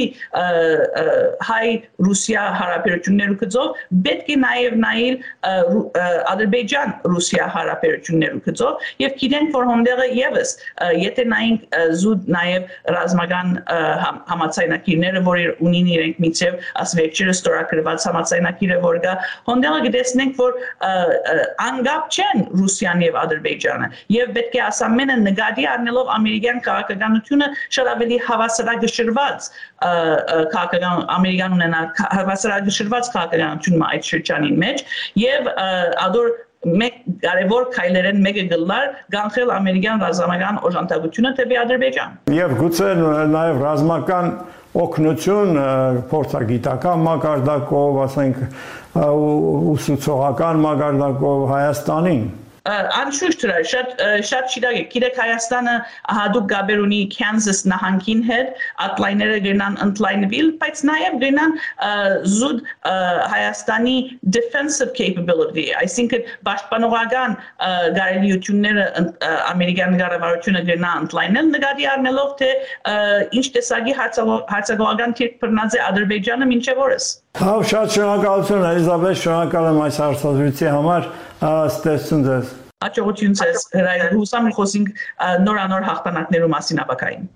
հայ-Ռուսիա հարաբերություններու գծով պետք է նաև նայել Ադրբեջան-Ռուսիա հարաբերություններու գծով եւ գիտենք որ հոնդերը եւս եթե նայենք զուտ նաև ռազմական համաձայնագիրները որ ունին իրենք միջև ասվերջերը ստորագրված համաձայնագիրը որ կա հոնդերը գտեսնենք որ անգապ չեն Ռուսիան եւ Ադրբեջանը եւ պետք է ասամենը նկատի առնելով ամերիկյան քաղաքականությունը շատ ավելի հավասարակշռված քաղաքական ամերիկան ունենա հավասարակշռված քաղաքականություն այդ շրջանի մեջ եւ ադոր մեկ կարևոր քայլերեն մեկը գլար գանխել ամերիկյան ռազմական օժանդակությունը դեպի Ադրբեջան եւ գուցե նաեւ ռազմական օգնություն փորձագիտական մակարդակով ասենք ուսուցողական մակարդակով Հայաստանին Անշուշտ շատ շատ շիրակ է գիտեք Հայաստանը հadoop գաբեր ունի Kansas նահանգին հետ ատլայները գնան ընդլայնվել բայց նաև գնան զուտ Հայաստանի defensive capability այսինքն պաշտպանողական գարելիությունները ամերիկյան կառավարությունը գնա ընդլայնել նկատի առնելով թե ինչ տեսակի հարձակողական թիրք բռնած է Ադրբեջանը մինչև օրս Հավ շատ շնորհակալություն Էլիզաբեթ շնորհակալ եմ այս հարցազրույցի համար ստեսություն ձեզ Աջողություն ձեզ հուսամ խոսենք նորանոր հաղթանակներու մասին ապակային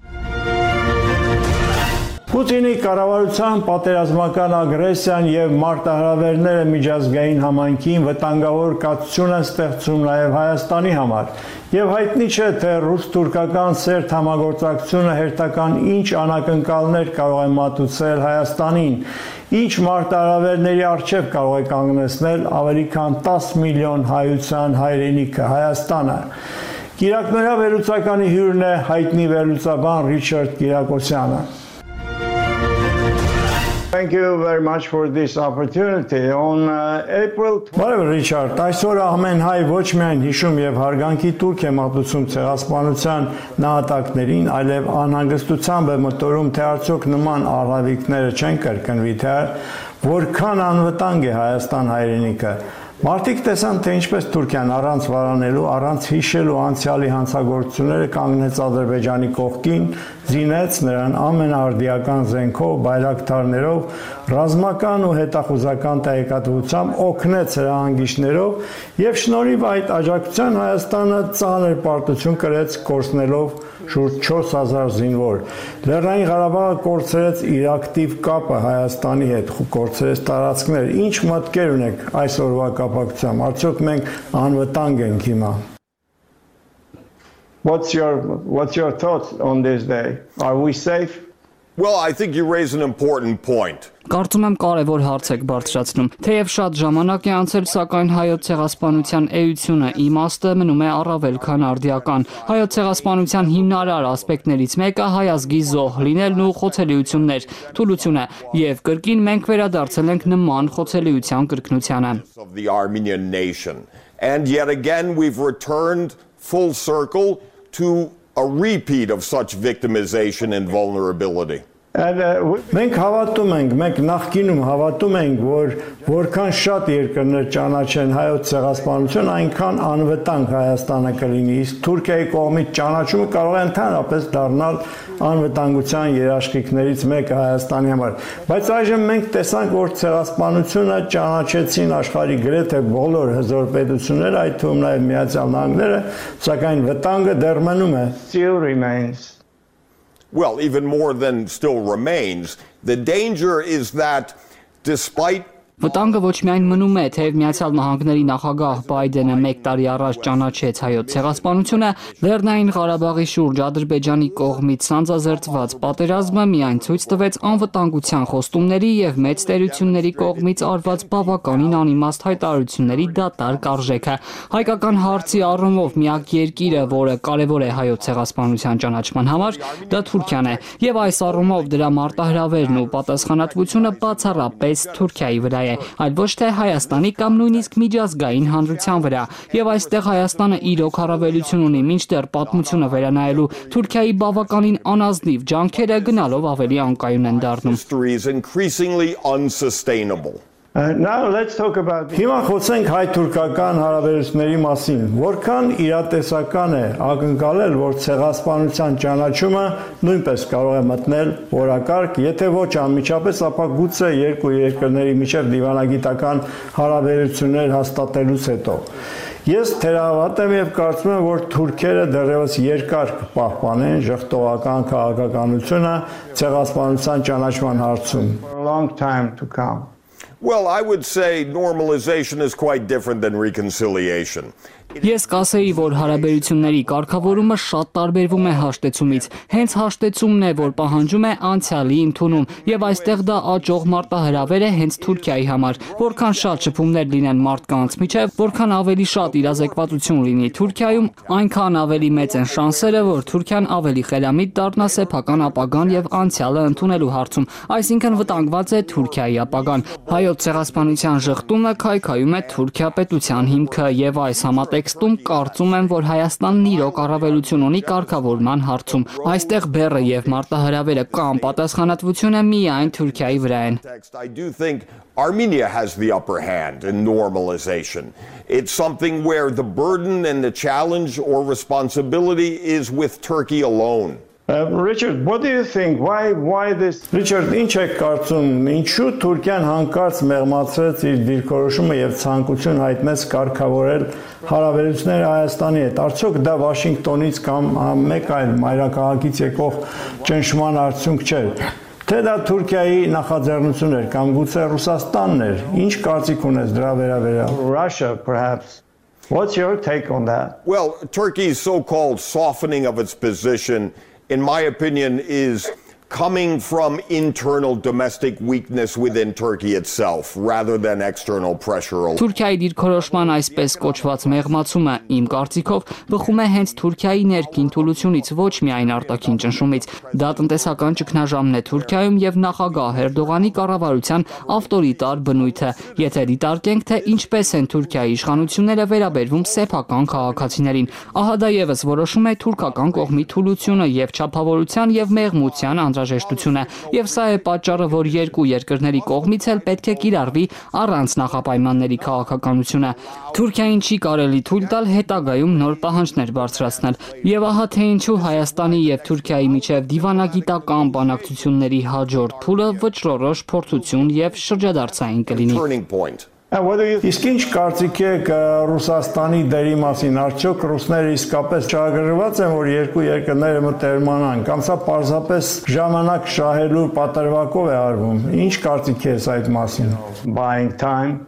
Պուտինի կառավարության պատերազմական ագրեսիան եւ մարտահրավերները միջազգային համայնքին վտանգավոր կացություն են ստեղծում նաեւ Հայաստանի համար եւ հայտնի չէ թե ռուս-թուրքական սերտ համագործակցությունը հերթական ինչ անակնկալներ կարող է մատուցել Հայաստանին ինչ մարտահրավերների առջև կարող է կանգնեցնել ավելի քան տասը միլիոն հայության հայրենիքը Հայաստանը Կիրակնոյա վերլուծականի հյուրն է հայտնի վերլուծաբան Ռիչարդ Կիրակոսյանը Thank you very much for this opportunity. On uh, April Բարև Ռիչարդ, այսօր ամեն հայ ոչ միայն հիշում եւ հարգանքի տուրք է մատուցում ցեղասպանության նահատակներին, այլև անհանգստությամբ է մտորում, թե արդյոք նման առավիկները չեն կրկնվի, թե որքան անվտանգ է Հայաստան հայրենիքը։ Մարդիկ տեսան, թե ինչպես Թուրքիան առանց վարանելու, առանց հիշելու անցյալի հանցագործությունները կանգնեց Ադրբեջանի կողքին, զինեց նրան ամենաարդիական զենքով, բայրակթարներով, ռազմական ու հետախուզական տեղեկատվությամբ, օգնեց հրահանգիչներով եւ շնորհիվ այդ աջակցության Հայաստանը ծանր պարտություն կրեց կորցնելով շուրջ չորս հազար զինվոր։ Լեռնային Ղարաբաղը կորցրեց իր ակտիվ կապը Հայաստանի հետ, կորցրեց տարածքներ։ Ինչ մտքեր ունեք այսօրվա կապակցությամբ։ Արդյոք մենք անվտանգ ենք հիմա։ What's your what's your thoughts on this day? Are we safe? Well, I think you raise an important point. Կարծում եմ կարևոր հարց եք բարձրացնում։ Թեև շատ ժամանակ է անցել, սակայն հայոց ցեղասպանության էությունը իմաստը մնում է առավել քան արդիական։ Հայոց ցեղասպանության հիմնարար ասպեկտներից մեկը հայ ազգի զոհ լինելն ու խոցելիություններ, թուլությունը, եւ կրկին մենք վերադարձել ենք նման խոցելիության կրկնությանը։ Of the Armenian nation. And yet again we've returned full circle to a repeat of such victimization and vulnerability. Մենք հավատում ենք, մենք նախկինում հավատում ենք, որ որքան շատ երկրներ ճանաչեն հայոց ցեղասպանություն, այնքան անվտանգ Հայաստանը կլինի։ Իսկ Թուրքիայի կողմից ճանաչումը կարող է ընդհանրապես դառնալ անվտանգության երաշխիքներից մեկը Հայաստանի համար։ Բայց այժմ մենք տեսանք, որ ցեղասպանությունը ճանաչեցին աշխարհի գրեթե բոլոր հզոր պետությունները, այդ թվում նաև Միացյալ Նահանգները, սակայն վտանգը դեռ մնում է։ Still remains. Well, even more than still remains, the danger is that despite Վտանգը ոչ միայն մնում է, թեև Միացյալ Նահանգների նախագահ Բայդենը մեկ տարի առաջ ճանաչեց հայոց ցեղասպանությունը, Լեռնային Ղարաբաղի շուրջ Ադրբեջանի կողմից սանձազերծված պատերազմը միայն ցույց տվեց անվտանգության խոստումների եւ մեծ տերությունների կողմից արված բավականին անիմաստ հայտարարությունների դատարկ արժեքը։ Հայկական հարցի առումով միակ երկիրը, որը կարևոր է հայոց ցեղասպանության ճանաչման համար, դա Թուրքիան է, եւ այս առումով դրա մարտահրավերն ու պատասխանատվությունը բացառապես Թուրքիայի վրա է, այլ ոչ թե Հայաստանի կամ նույնիսկ միջազգային հանրության վրա, եւ այստեղ Հայաստանը իր օգառավելություն ունի մինչդեռ պատմությունը վերանայելու Թուրքիայի բավականին անազնիվ ջանքերը գնալով ավելի անկայուն են դառնում։ Now let's talk about Հիմա խոսենք հայ-թուրքական հարաբերությունների մասին։ Որքան իրատեսական է ակնկալել, որ ցեղասպանության ճանաչումը նույնպես կարող է մտնել օրակարգ, եթե ոչ անմիջապես, ապա գուցե երկու երկրների միջև դիվանագիտական հարաբերություններ հաստատելուց հետո։ Ես թերահավատ եմ եւ կարծում եմ, որ թուրքերը դեռևս երկար կպահպանեն ժխտողական քաղաքականությունը ցեղասպանության ճանաչման հարցում։ For a long time to come. Well, I would say normalization is quite different than reconciliation. Ես կասեի, որ հարաբերությունների կարգավորումը շատ տարբերվում է հաշտեցումից։ Հենց հաշտեցումն է, որ պահանջում է անցյալի ընդունում, եւ այստեղ դա աճող մարտահրավեր է հենց Թուրքիայի համար։ Որքան շատ շփումներ լինեն մարդկանց միջև, որքան ավելի շատ իրազեկվածություն լինի Թուրքիայում, այնքան ավելի մեծ են շանսերը, որ Թուրքիան ավելի խելամիտ դառնա սեփական ապագան եւ անցյալը ընդունելու հարցում։ Այսինքն վտանգված է Թուրքիայի ապագան։ Հայոց ցեղասպանության ժխտումը քայքայում է Թուրքիա պետության հիմքը եւ այս համատեղ Տեքստում կարծում եմ, որ Հայաստանն իր օգառավելություն ունի կարգավորման հարցում։ Այստեղ բեռը եւ մարտահրավերը կամ պատասխանատվությունը միայն Թուրքիայի վրա են։ I do think Armenia has the upper hand in normalization. It's something where the burden and the challenge or responsibility is with Turkey alone. Uh, Richard, what do you think? Why, why this? Richard, ինչ եք կարծում, ինչու Թուրքիան հանկարծ մեղմացրեց իր դիրքորոշումը եւ ցանկություն հայտնեց կարգավորել հարաբերությունները Հայաստանի հետ։ Արդյոք դա Վաշինգտոնից կամ մեկ այլ մայրաքաղաքից եկող ճնշման արդյունք չէ։ Թե դա Թուրքիայի նախաձեռնություն էր կամ գուցե Ռուսաստանն էր։ Ինչ կարծիք ունես դրա վերաբերյալ? Russia, perhaps. What's your take on that? Well, Turkey's so-called softening of its position, in my opinion, is coming from internal domestic weakness within Turkey itself rather than external pressure. Թուրքիայի դիրքորոշման այսպես կոչված մեղմացումը իմ կարծիքով բխում է հենց Թուրքիայի ներքին թուլությունից, ոչ միայն արտաքին ճնշումից։ Դա տնտեսական ճգնաժամն է Թուրքիայում եւ նախագահ Էրդողանի կառավարության ավտորիտար բնույթը։ Եթե դիտարկենք, թե ինչպես են Թուրքիայի իշխանությունները վերաբերվում սեփական քաղաքացիներին, ահա դա եւս որոշում է թուրքական կողմի թուլությունը եւ չափավորության եւ մեղմության անհրաժեշտությունը, եւ սա է պատճառը, որ երկու երկրների կողմից էլ պետք է կիրառվի առանց նախապայմանների քաղաքականությունը։ Թուրքիային չի կարելի թույլ տալ հետագայում նոր պահանջներ բարձրացնել, եւ ահա թե ինչու Հայաստանի եւ Թուրքիայի միջև դիվանագիտական բանակցությունների հաջորդ փուլը վճռորոշ փորձություն եւ շրջադարձային կլինի։ Իսկ ինչ կարծիք եք Ռուսաստանի դերի մասին, արդյոք ռուսները իսկապես շահագրգռված են, որ երկու երկրները մտերմանան, կամ սա պարզապես ժամանակ շահելու պատրվակով է արվում։ Ինչ կարծիք ես այդ մասին? Buying time.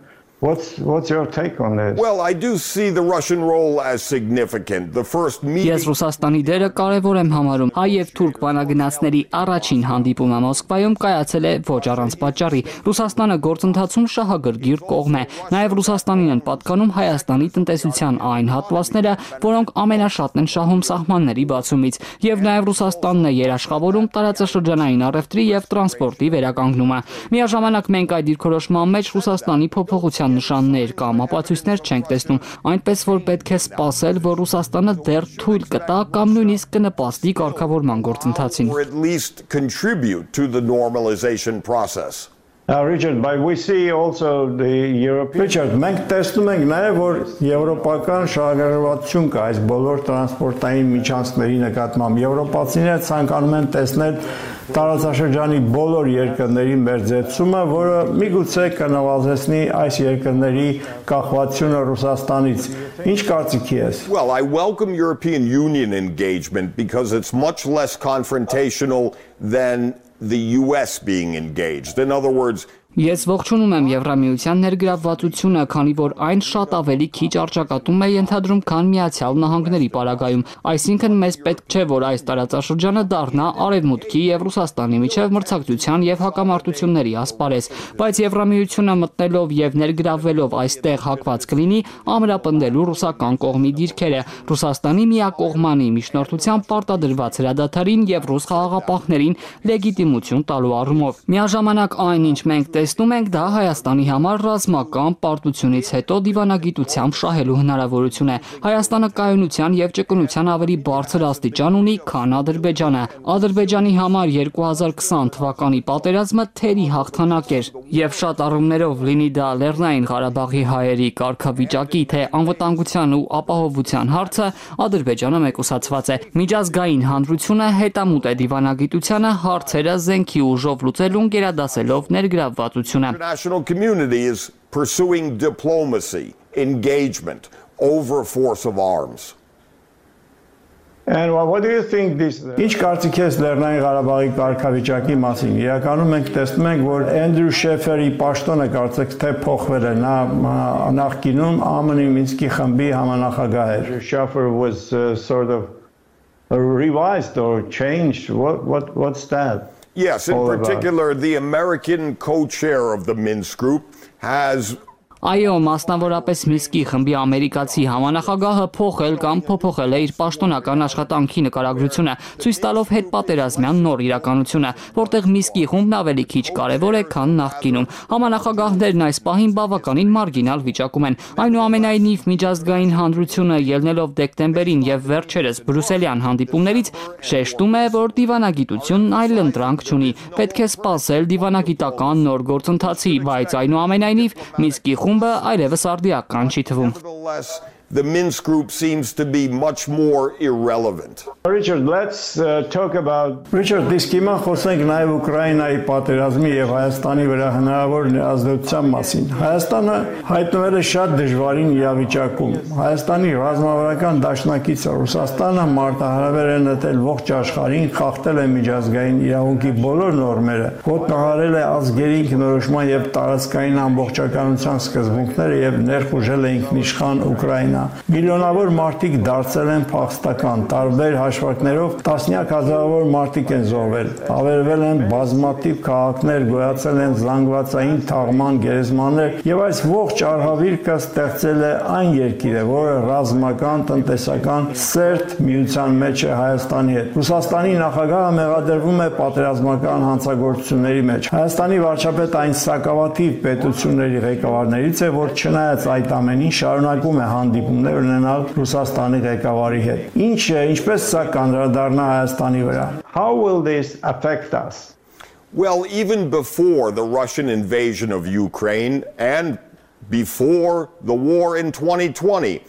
What's what's your take on this? Well, I do see the Russian role as significant. The first meeting Ես Ռուսաստանի դերը կարևոր եմ համարում։ Հայ եւ թուրք բանագնացների առաջին հանդիպումը Մոսկվայում կայացել է ոչ առանց պատճառի։ Ռուսաստանը գործընթացում շահագրգիռ կողմ է։ Նաեւ Ռուսաստանին են պատկանում Հայաստանի տնտեսության այն հատվածները, որոնք ամենաշատն են շահում սահմանների բացումից, եւ նաեւ Ռուսաստանն է երաշխավորում տարածաշրջանային առևտրի եւ տրանսպորտի վերականգնումը։ Միաժամանակ մենք այդ դիրքորոշման մեջ Ռուսաստանի փոփոխության նշաններ կամ ապացույցներ չենք տեսնում, այնպես որ պետք է սպասել, որ Ռուսաստանը դեռ թույլ կտա կամ նույնիսկ կնպաստի կարգավորման գործընթացին։ or at least contribute to the normalization process. Now, Richard, but we see also the European Richard, մենք տեսնում ենք նաև որ եվրոպական շահագրգռվածություն կա այս բոլոր տրանսպորտային միջանցքների նկատմամբ։ Եվրոպացիները ցանկանում են տեսնել տարածաշրջանի բոլոր երկրների մերձեցումը, որը միգուցե կնվազեցնի այս երկրների կախվածությունը Ռուսաստանից։ Ինչ կարծիքի ես։ Well, I welcome European Union engagement because it's much less confrontational than the U S being engaged. In other words, Ես ողջունում եմ Եվրամիության ներգրավվածությունը, քանի որ այն շատ ավելի քիչ արժակատում է ենթադրում, քան Միացյալ Նահանգների պարագայում։ Այսինքն մեզ պետք չէ, որ այս տարածաշրջանը դառնա Արևմուտքի եւ Ռուսաստանի միջև մրցակցության եւ հակամարտությունների ասպարեզ, բայց Եվրամիությունը մտնելով եւ ներգրավվելով այստեղ հակված կլինի ամրապնդելու ռուսական կողմի դիրքերը, Ռուսաստանի միակողմանի միջնորդությամբ պարտադրված հրադադարին եւ ռուս խաղաղապահներին լեգիտիմություն տալու առումով։ Միաժամանակ այն, ինչ մենք տեսնում ենք, դա Հայաստանի համար ռազմական պարտությունից հետո դիվանագիտությամբ շահելու հնարավորություն է։ Հայաստանը կայունության եւ ճկունության ավելի բարձր աստիճան ունի, քան Ադրբեջանը։ Ադրբեջանի համար երկու հազար քսան թվականի պատերազմը թերի հաղթանակ էր, եւ շատ առումներով լինի դա Լեռնային Ղարաբաղի հայերի կարգավիճակի, թե անվտանգության ու ապահովության հարցը, Ադրբեջանը մեկուսացված է։ Միջազգային հանրությունը հետամուտ է դիվանագիտությանը, հարցերը զենքի ուժով լուծելուն գերադասելով ներգրավված the international community is pursuing diplomacy, engagement, over force of arms. And what do you think this Ինչ կարծիք ես Լեռնային Ղարաբաղի կարգավիճակի մասին։ Իրականում մենք տեսնում ենք, որ Էնդրյու Շեֆերի պաշտոնը կարծեք թե փոխվել է։ Նա նախկինում ԱՄՆ Մինսկի խմբի համանախագահ էր։ Schaffer was uh, sort of revised or changed. What what what's that? Yes, in particular, the American co-chair of the Minsk group has Այո, մասնավորապես Մինսկի խմբի ամերիկացի համանախագահը փոխել կամ փոփոխել է իր պաշտոնական աշխատանքի նկարագրությունը, ցույց տալով հետպատերազմյան նոր իրականությունը, որտեղ Մինսկի խումբն ավելի քիչ կարևոր է, քան նախկինում։ Համանախագահներն այս պահին բավականին մարգինալ վիճակում են։ Այնուամենայնիվ, միջազգային հանրությունը ելնելով դեկտեմբերին եւ վերջերս բրուսելյան հանդիպումներից շեշտում է, որ դիվանագիտությունն այլընտրանք չունի։ Պետք է սպասել դիվանագիտական նոր գործընթացի, բայց այնուամենայնիվ Մինսկի Nevertheless, the Minsk group seems to be much more irrelevant. Richard, let's uh, talk about Richard, իսկ հիմա խոսենք նաև Ուկրաինայի պատերազմի եւ Հայաստանի վրա հնարավոր ազդեցության մասին։ Հայաստանը հայտնվել է շատ դժվարին իրավիճակում։ Հայաստանի ռազմավարական դաշնակիցը Ռուսաստանը մարտահրավեր է նետել ողջ աշխարհին, խախտել է միջազգային իրավունքի բոլոր նորմերը, ոտնահարել է ազգերի ինքնորոշման եւ տարածքային ամբողջականության սկզբունքները եւ ներխուժել է ինքնիշխան Ուկրաինա։ Միլիոնավոր մարդիկ դարձել են փախստական, տարբեր հաշվարկներով տասնյակ հազարավոր մարդիկ են զոհվել, ավերվել են բազմաթիվ քաղաքներ, գոյացել են զանգվածային թաղման գերեզմաններ եւ այս ողջ արհավիրքը ստեղծել է այն երկիրը, որը ռազմական, տնտեսական սերտ միության մեջ է Հայաստանի հետ։ Ռուսաստանի նախագահը մեղադրվում է պատերազմական հանցագործությունների մեջ։ Հայաստանի վարչապետ այն սակավաթիվ պետությունների ղեկավարներից է, որ չնայած այդ ամենին շարունակում է հանդիպում ունենալ Ռուսաստանի ղեկավարի հետ։ Ինչ է, ինչպես սա կանդրադառնա Հայաստանի վրա։ How will this affect us? Well, even before the Russian invasion of Ukraine and before the war in twenty twenty,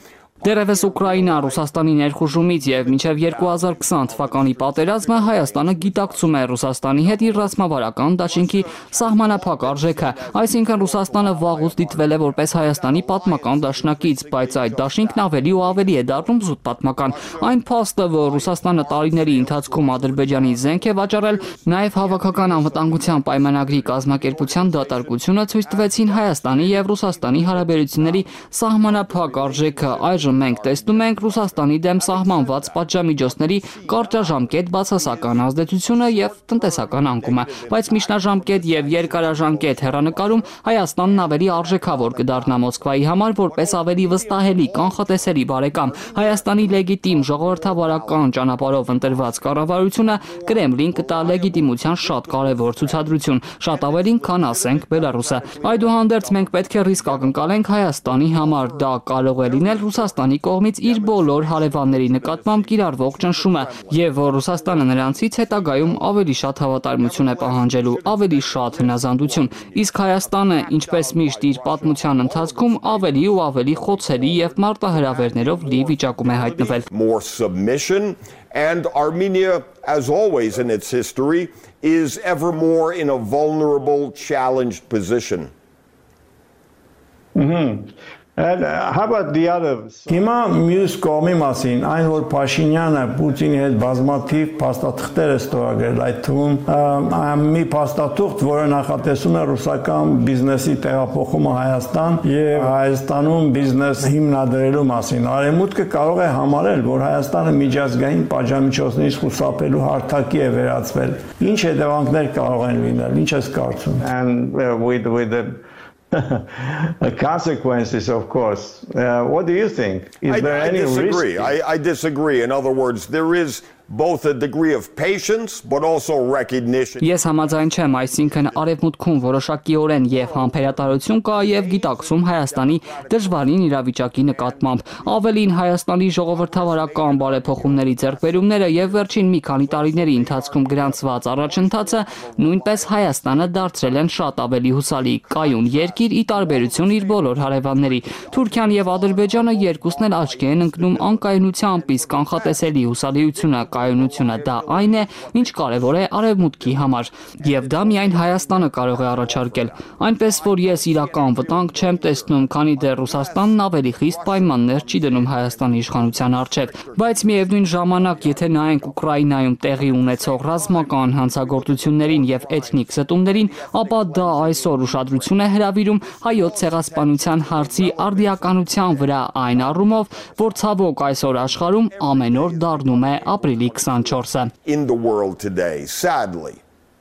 Դեռևս Ուկրաինա Ռուսաստանի ներխուժումից եւ մինչեւ երկու հազար քսան թվականի պատերազմը Հայաստանը գիտակցում է Ռուսաստանի հետ իր ռազմավարական դաշինքի սահմանափակ արժեքը, այսինքն Ռուսաստանը վաղուց դիտվել է որպես Հայաստանի պատմական դաշնակից, բայց այդ դաշինքն ավելի ու ավելի է դառնում զուտ պատմական։ Այն փաստը, որ Ռուսաստանը տարիների ընթացքում Ադրբեջանի զենք է վաճառել, նաև հավաքական անվտանգության պայմանագրի կազմակերպության դատարկությունը ցույց տվեցին Հայաստանի եւ Ռուսաստանի հարաբերությունների սահմանափակ արժեքը։ Այժմ մենք տեսնում ենք Ռուսաստանի դեմ սահմանված պատժամիջոցների կարճաժամկետ բացասական ազդեցությունը եւ տնտեսական անկումը, բայց միջնաժամկետ եւ երկարաժամկետ հեռանկարում Հայաստանն ավելի արժեքավոր կդառնա Մոսկվայի համար որպես ավելի վստահելի, կանխատեսելի բարեկամ։ Հայաստանի լեգիտիմ ժողովրդավարական ճանապարհով ընտրված կառավարությունը Կրեմլին կտա լեգիտիմության շատ կարևոր ցուցադրություն, շատ ավելին, քան ասենք Բելարուսը։ Այդուհանդերձ մենք պետք է ռիսկ ակնկալենք Հայաստանի համար, դա կարող է լինել Ռուսաստանի կողմից իր բոլոր հարևանների նկատմամբ կիրառվող ճնշումը, եւ որ Ռուսաստանը նրանցից հետագայում ավելի շատ հավատարմություն է պահանջելու, ավելի շատ հնազանդություն, իսկ Հայաստանը, ինչպես միշտ իր պատմության ընթացքում, ավելի ու ավելի խոցելի եւ մարտահրավերներով լի վիճակում է հայտնվել։ More submission, and Armenia, as always in its history, is ever more in a vulnerable, challenged position. Mm-hmm. And uh, how about the others? Հիմա մյուս կողմի մասին, այն որ Փաշինյանը Պուտինի հետ բազմաթիվ փաստաթղթեր է ստորագրել, այդ թվում մի փաստաթուղթ, որը նախատեսում է ռուսական բիզնեսի տեղափոխումը Հայաստան եւ Հայաստանում բիզնես հիմնադրելու մասին։ Արևմուտքը կարող է համարել, որ Հայաստանը միջազգային պատժամիջոցներից խուսափելու հարթակի է վերածվել։ Ինչ հետևանքներ կարող են լինել, ինչ ես կարծում։ And uh, with with the consequences, of course. Uh, what do you think? Is I, there I any disagree. risk? I, I disagree. In other words, there is both a degree of patience, but also recognition. Ես համաձայն չեմ, այսինքն արևմուտքում որոշակիորեն եւ համբերատարություն կա եւ գիտակցում Հայաստանի դժվարին իրավիճակի նկատմամբ։ Ավելին, Հայաստանի ժողովրդավարական բարեփոխումների ձեռքբերումները եւ վերջին մի քանի տարիների ընթացքում գրանցված առաջընթացը նույնպես Հայաստանը դարձրել են շատ ավելի հուսալի, կայուն երկիր ի տարբերություն իր բոլոր հարևանների։ Թուրքիան եւ Ադրբեջանը երկուսն էլ աչքի են ընկնում անկայունությամբ, իսկ կանխատեսելի հուսալիությունը կայունությունը դա այն է, ինչ կարևոր է արևմուտքի համար, եւ դա միայն Հայաստանը կարող է առաջարկել։ Այնպես որ ես իրական վտանգ չեմ տեսնում, քանի դեռ Ռուսաստանն ավելի խիստ պայմաններ չի դնում Հայաստանի իշխանության առջև, բայց միևնույն ժամանակ, եթե նայենք Ուկրաինայում տեղի ունեցող ռազմական հանցագործություններին եւ էթնիկ զտումներին, ապա դա այսօր ուշադրություն է հրավիրում հայոց ցեղասպանության հարցի արդիականության վրա այն առումով, որ ցավոք այսօր աշխարհում ամեն օր դառնում է ապրիլի twenty-fourth. In the world today, sadly.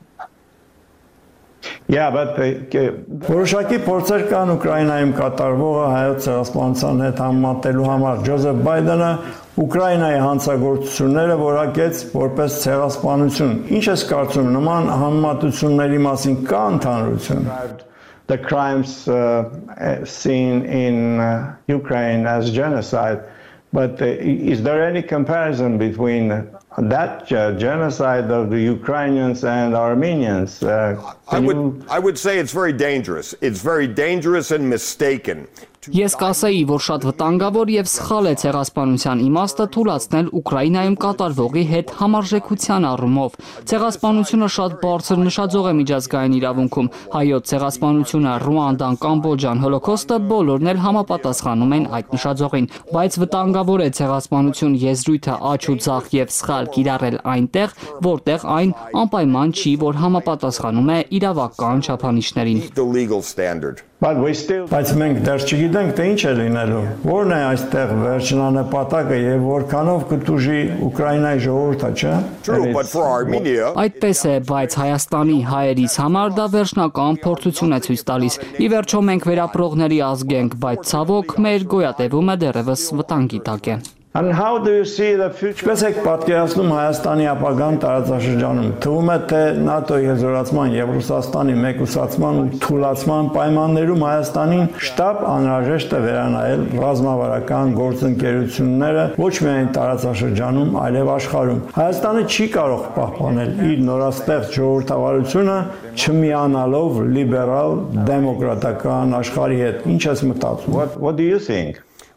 Yeah, but որոշակի փորձեր կան Ուկրաինայում կատարվողը հայոց ցեղասպանության հետ համեմատելու համար։ Ջոզեֆ Բայդենը Ուկրաինայի հանցագործությունները որակեց որպես ցեղասպանություն։ Ինչ ես կարծում, նման համեմատությունների մասին կա ընդհանրություն։ The crimes uh, seen in uh, Ukraine as genocide. But uh, is there any comparison between that uh, genocide of the Ukrainians and Armenians? Uh, I would, you... I would say it's very dangerous. It's very dangerous and mistaken. Ես կասեի, որ շատ վտանգավոր եւ սխալ է ցեղասպանության իմաստը թույլատրել Ուկրաինայում կատարվողի հետ համարժեքության առումով։ Ցեղասպանությունը շատ բարձր նշաձող է միջազգային իրավունքում։ Հայոց ցեղասպանությունը, Ռուանդան, Կամբոջան, Հոլոկոստը բոլորն էլ համապատասխանում են այդ նշաձողին, բայց վտանգավոր է ցեղասպանություն եզրույթը աճ ու ձախ եւ սխալ կիրառել այնտեղ, որտեղ այն անպայման չի, որ համապատասխանում է իրավական չափանիշներին։ Բայց մենք դեռ չգիտենք, թե ինչ է լինելու։ Որն է այստեղ վերջնանպատակը եւ որքանով կտուժի Ուկրաինայի ժողովուրդը, չէ՞։ Այդպես է, բայց Հայաստանի հայերիս համար դա վերջնական փորձություն է ցույց տալիս։ Ի վերջո մենք վերապրողների ազգ ենք, բայց ցավոք մեր գոյատևումը դեռևս վտանգի տակ է։ And how do you see the future? Պես եք պատկերացնում Հայաստանի ապագան տարածաշրջանում։ Թվում է, թե ՆԱՏՕ-ի հզորացման եւ Ռուսաստանի մեկուսացման ու թուլացման պայմաններում Հայաստանին շտապ անհրաժեշտ է վերանայել ռազմավարական գործընկերությունները ոչ միայն տարածաշրջանում, այլև աշխարհում։ Հայաստանը չի կարող պահպանել իր նորաստեղծ ժողովրդավարությունը չմիանալով լիբերալ դեմոկրատական աշխարհի հետ։ Ինչ ես մտածում? What, what do you think?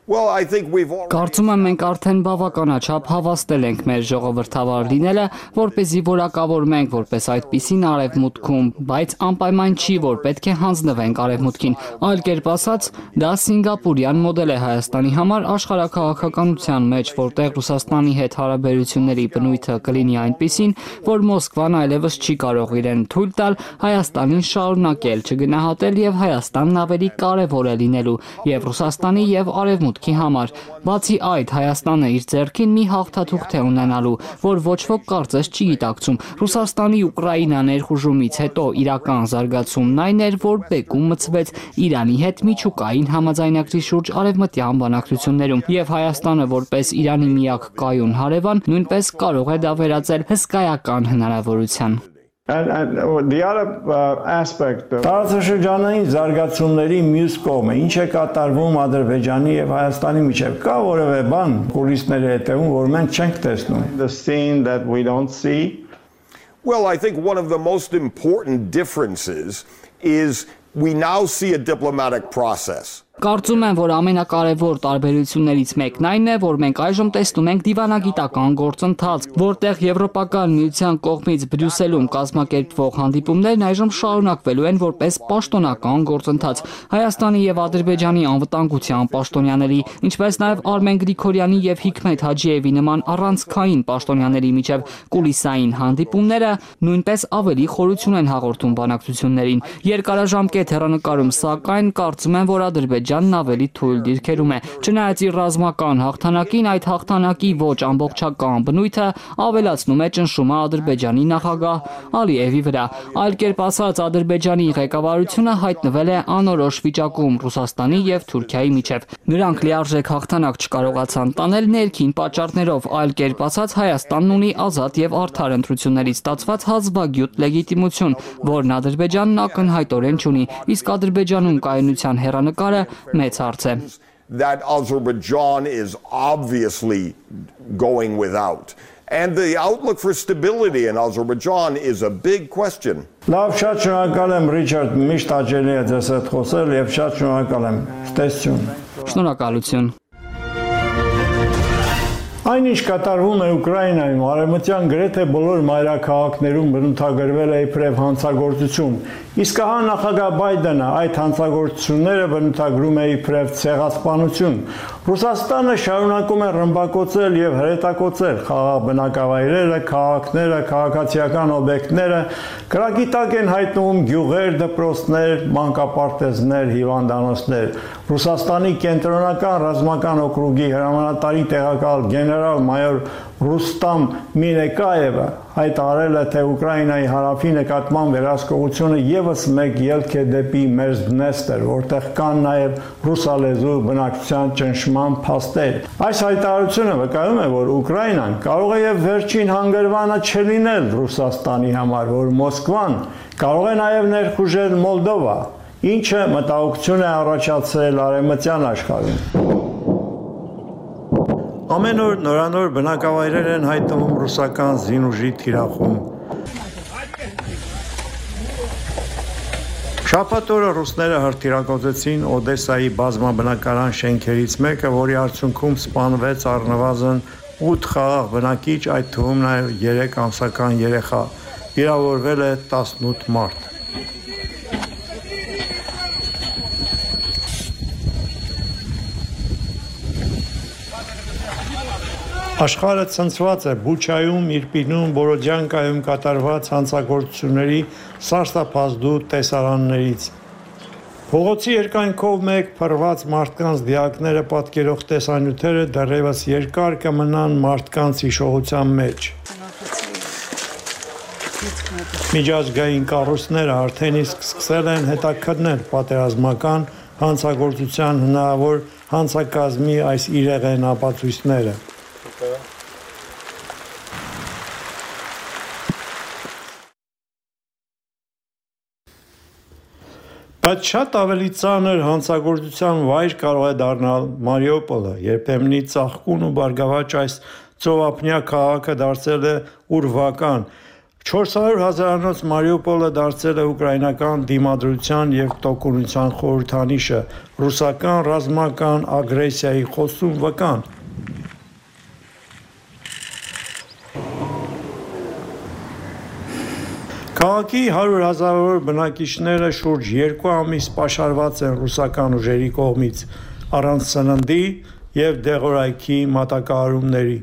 Well, I think we've already... Կարծում եմ մենք արդեն բավականաչափ հավաստել ենք մեր ժողովրդավար լինելը, որպեսզի որակավորվենք որպես այդպիսին արևմուտքում, բայց անպայման չի, որ պետք է հանձնվենք արևմուտքին։ Այլ կերպ ասած, դա սինգապուրյան մոդել է Հայաստանի համար աշխարհաքաղաքականության մեջ, որտեղ Ռուսաստանի հետ հարաբերությունների բնույթը կլինի այնպիսին, որ Մոսկվան այլևս չի կարող իրեն թույլ տալ Հայաստանին շարունակել, չգնահատել եւ Հայաստանն ավելի կարեւոր է լինելու եւ Ռուսաստանի եւ արևմուտքի համար։ Բացի այդ, Հայաստանը իր ձեռքին մի հաղթաթուղթ է ունենալու, որ ոչ ոք կարծես չի գիտակցում։ Ռուսաստանի Ուկրաինա ներխուժումից հետո իրական զարգացումն այն էր, որ Բեկում մցվեց Իրանի հետ միջուկային համաձայնագրի շուրջ արևմտյան բանակցություններում, եւ Հայաստանը որպես Իրանի միակ կայուն հարևան նույնպես կարող է դա վերածել հսկայական հնարավորության։ And, and the other uh, aspect of տարածաշրջանային զարգացումների մյուս կողմը ինչ է կատարվում Ադրբեջանի եւ Հայաստանի միջեւ կա որևէ բան կուլիսների հետևում որ մենք չենք տեսնում the scene that we don't see Well, I think one of the most important differences is we now see a diplomatic process. Կարծում եմ, որ ամենակարևոր տարբերություններից մեկն այն է, որ մենք այժմ տեսնում ենք դիվանագիտական գործընթաց, որտեղ Եվրոպական միության կողմից Բրյուսելում կազմակերպվող հանդիպումներն այժմ շարունակվելու են որպես պաշտոնական գործընթաց։ Հայաստանի եւ Ադրբեջանի անվտանգության պաշտոնյաների, ինչպես նաեւ Արմեն Գրիգորյանի եւ Հիկմետ Հաջիևի նման առանցքային պաշտոնյաների միջև կուլիսային հանդիպումները նույնպես ավելի խորություն են հաղորդում բանակցություններին։ Երկարաժամկետ հեռանկարում, սակայն կարծում եմ, որ Ադրբեջանը Ադրբեջանն ավելի թույլ դիրքերում է։ Չնայած իր ռազմական հաղթանակին, այդ հաղթանակի ոչ ամբողջական բնույթը ավելացնում է ճնշումը Ադրբեջանի նախագահ Ալիևի վրա։ Այլ կերպ ասած, Ադրբեջանի ղեկավարությունը հայտնվել է անորոշ վիճակում Ռուսաստանի եւ Թուրքիայի միջև։ Նրանք լիարժեք հաղթանակ չկարողացան տանել ներքին պատճառներով, այլ կերպ ասած, Հայաստանն ունի ազատ եւ արդար ընտրություններից ստացված հազվագյուտ լեգիտիմություն, որն Ադրբեջանն ակնհայտորեն չունի, իսկ Ադրբեջանում կայունության հեռանկարը մեծ հարց է։ That Azerbaijan is obviously going without. And the outlook for stability in Azerbaijan is a big question. Լավ, շատ շնորհակալ եմ Ռիչարդ, միշտ հաճելի է ձեզ հետ խոսել եւ շատ շնորհակալ եմ։ Տեսություն։ Շնորհակալություն։ Այնինչ կատարվում է Ուկրաինայում, արևմտյան գրեթե բոլոր մայրաքաղաքներում բնութագրվել է իբրև հանցագործություն, իսկ ահա նախագահ Բայդենը այդ հանցագործությունները բնութագրում է իբրև ցեղասպանություն։ Ռուսաստանը շարունակում է ռմբակոծել եւ հրետակոծել խաղաղ բնակավայրերը, քաղաքները, քաղաքացիական օբյեկտները, կրակի տակ են հայտնվում գյուղեր, դպրոցներ, մանկապարտեզներ, հիվանդանոցներ։ Ռուսաստանի կենտրոնական ռազմական օկրուգի հրամանատարի տեղակալ գեներալ-մայոր Ռուստամ Մինեկաևը հայտարարել է, թե Ուկրաինայի հարավի նկատմամբ վերահսկողությունը եւս մեկ ելք է դեպի Մերզդնեստր, որտեղ կան նաեւ ռուսալեզու բնակչության ճնշման փաստեր։ Այս հայտարարությունը վկայում է, որ Ուկրաինան կարող է եւ վերջին հանգրվանը չլինել Ռուսաստանի համար, որ Մոսկվան կարող է նաեւ ներխուժել Մոլդովա, ինչը մտահոգություն է առաջացրել արևմտյան աշխարհում։ Ամեն օր նորանոր բնակավայրեր են հայտնվում ռուսական զինուժի թիրախում։ Շաբաթ օրը ռուսները հրթիռակոծեցին Օդեսայի բազմաբնակարան շենքերից մեկը, որի արդյունքում սպանվեց առնվազն ութ խաղաղ բնակիչ, այդ թվում նաև երեք ամսական երեխա։ Վիրավորվել է տասնութ մարդ։ Աշխարհը ցնցված է Բուչայում, Իրպինում, Բորոդյանկայում կատարված հանցագործությունների սարսափազդու տեսարաններից։ Փողոցի երկայնքով մեկ փռված մարդկանց դիակները պատկերող տեսանյութերը դեռևս երկար կմնան մարդկանց հիշողության մեջ։ Միջազգային կառույցները արդեն իսկ սկսել են հետաքննել պատերազմական հանցագործության հնարավոր հանցակազմի այս իրեղեն ապացույցները։ Բայց շատ ավելի ծանր հանցագործության վայր կարող է դառնալ Մարիուպոլը, երբեմնի ծաղկուն ու բարգավաճ այս ծովափնյա քաղաքը դարձել է ուրվական, չորս հարյուր հազարանոց Մարիուպոլը դարձել է ուկրաինական դիմադրության և տոկունության խորհրդանիշը, ռուսական ռազմական ագրեսիայի խոսուն վկան։ Քաղաքի հարյուր հազարավոր բնակիչները շուրջ երկու ամիս պաշարված են ռուսական ուժերի կողմից, առանց սննդի և դեղորայքի մատակարարումների։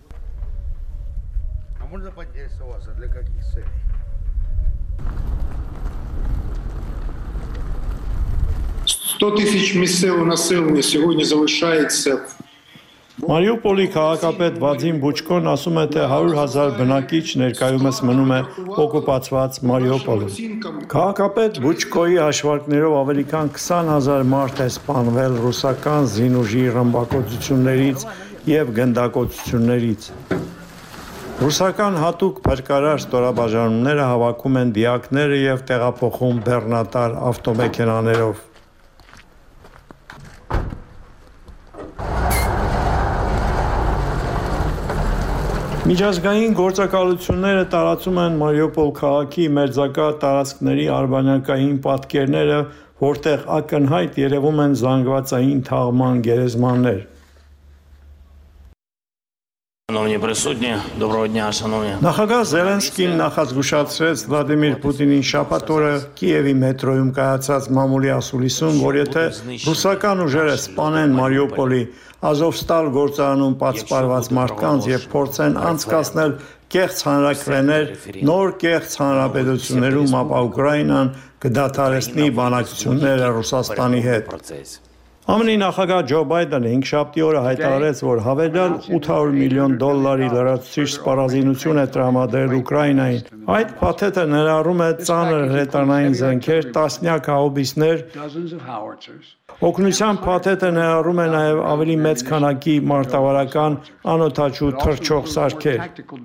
сто тысяч місцевого населення сьогодні залишається. Մարիուպոլի քաղաքապետ Վադիմ Բուչկոն ասում է, թե հարյուր հազար բնակիչ ներկայումս մնում է օկուպացված Մարիուպոլում։ Քաղաքապետ Բուչկոյի հաշվարկներով ավելի քան քսան հազար մարդ է սպանվել ռուսական զինուժի ռմբակոծություններից և գնդակոծություններից։ Ռուսական հատուկ փրկարար ստորաբաժանումները հավաքում են դիակները և տեղափոխում բեռնատար ավտոմեքենաներով։ Միջազգային գործակալությունները տարածում են Մարիուպոլ քաղաքի մերձակա տարածքների արբանյակային պատկերները, որտեղ ակնհայտ երևում են զանգվածային թաղման գերեզմաններ։ Шановні присутні, доброго дня, шановні. Նախագահ Զելենսկին նախազգուշացրեց Վլադիմիր Պուտինին շաբաթ օրը Կիևի մետրոյում կայացած մամուլի ասուլիսում, որ եթե ռուսական ուժերը սպանեն Մարիուպոլի Ազովստալ գործարանում պատսպարված մարդկանց և փորձեն անցկացնել կեղծ հանրաքվեներ նոր կեղծ հանրապետություններում, ապա Ուկրաինան կդադարեցնի բանակցությունները Ռուսաստանի հետ։ ԱՄՆ-ի նախագահ Ջո Բայդենը հինգշաբթի օրը հայտարարեց, որ հավելյալ ութ հարյուր միլիոն դոլարի լրացուցիչ սպառազինություն է տրամադրել Ուկրաինային։ Այդ փաթեթը ներառում է ծանր հրետանային զենքեր, տասնյակ հաուբիսներ, օգնության փաթեթը ներառում է նաև ավելի մեծ քանակի մարտավարական անօդաչու թռչող սարքեր։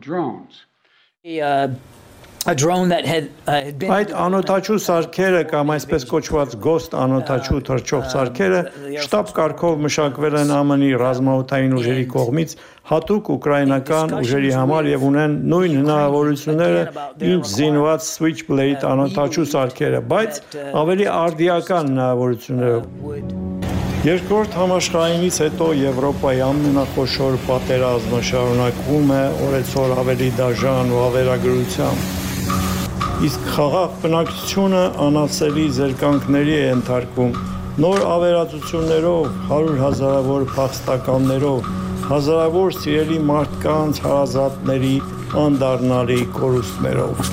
Այդ անօդաչու սարքերը կամ այսպես կոչված գոստ անօդաչու թռչող սարքերը շտաբ կարգով մշակվել են ԱՄՆ-ի ռազմաօդային ուժերի կողմից հատուկ ուկրաինական ուժերի համար և ունեն նույն հնարավորությունները, ինչ զինված Switchblade անօդաչու սարքերը, բայց ավելի արդիական հնարավորություններով։ Երկրորդ համաշխարհայինից հետո Եվրոպայի ամենախոշոր պատերազմը շարունակվում է օրեցօր ավելի դաժան ու ավերագրությամբ։ Իսկ խաղաղ բնակչությունը անասելի զերկանքների է ենթարկվում, նոր ավերածություններով, հարյուր հազարավոր փախստականներով, հազարավոր սիրելի մարդկանց հարազատների անդառնալի կորուստներով։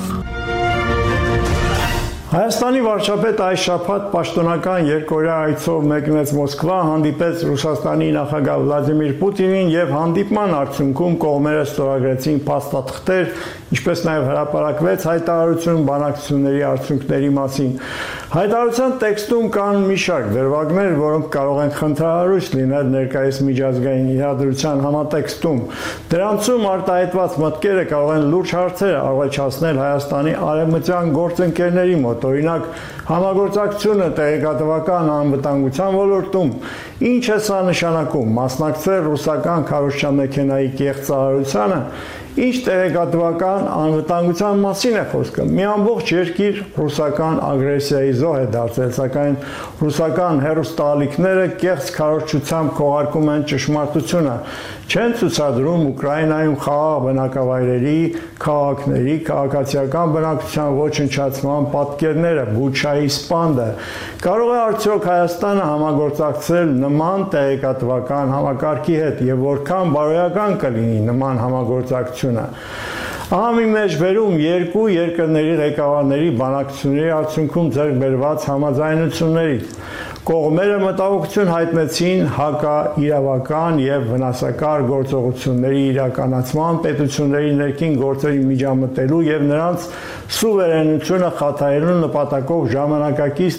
Հայաստանի վարչապետ այս շաբաթ պաշտոնական երկօրյա այցով մեկնեց Մոսկվա, հանդիպեց Ռուսաստանի նախագահ Վլադիմիր Պուտինին և հանդիպման արդյունքում կողմերը ստորագրեցին փաստաթղթեր, ինչպես նաև հրապարակվեց հայտարարություն բանակցությունների արդյունքների մասին։ Հայտարարության տեքստում կան մի շարք դրվագներ, որոնք կարող են խնդրահարույց լինել ներկայիս միջազգային իրադրության համատեքստում։ Դրանցում արտահայտված մտքերը կարող են լուրջ հարցեր առաջացնել Հայաստանի արևմտյան գործընկերների մոտ, օրինակ համագործակցությունը տեղեկատվական անվտանգության ոլորտում։ Ինչ է սա նշանակում, մասնակցել ռուսական քարոզչամեքենայի կեղծարարությանը, ինչ տեղեկատվական անվտանգության մասին է խոսքը։ Մի ամբողջ երկիր ռուսական ագրեսիայի զոհ է դարձել, սակայն ռուսական հեռուստաալիքները կեղծ քարոզչությամբ քողարկում են ճշմարտությունը, չեն ցուցադրում Ուկրաինայում խաղաղ բնակավայրերի, քաղաքների, քաղաքացիական բնակչության ոչնչացման պատկերները, Բուչայի սպանդը։ Կարող է արդյոք Հայաստանը համագործակցել նման տեղեկատվական համակարգի հետ և որքան բարոյական կլինի նման համագործակցությունը։ Ահա մի մեջբերում երկու երկրների ղեկավարների բանակցությունների արդյունքում ձեռք բերված համաձայնություններից։ Կողմերը մտահոգություն հայտնեցին հակաիրավական և վնասակար գործողությունների իրականացման, պետությունների ներքին գործերի միջամտելու և նրանց սուվերենությունը խաթարելու նպատակով ժամանակակից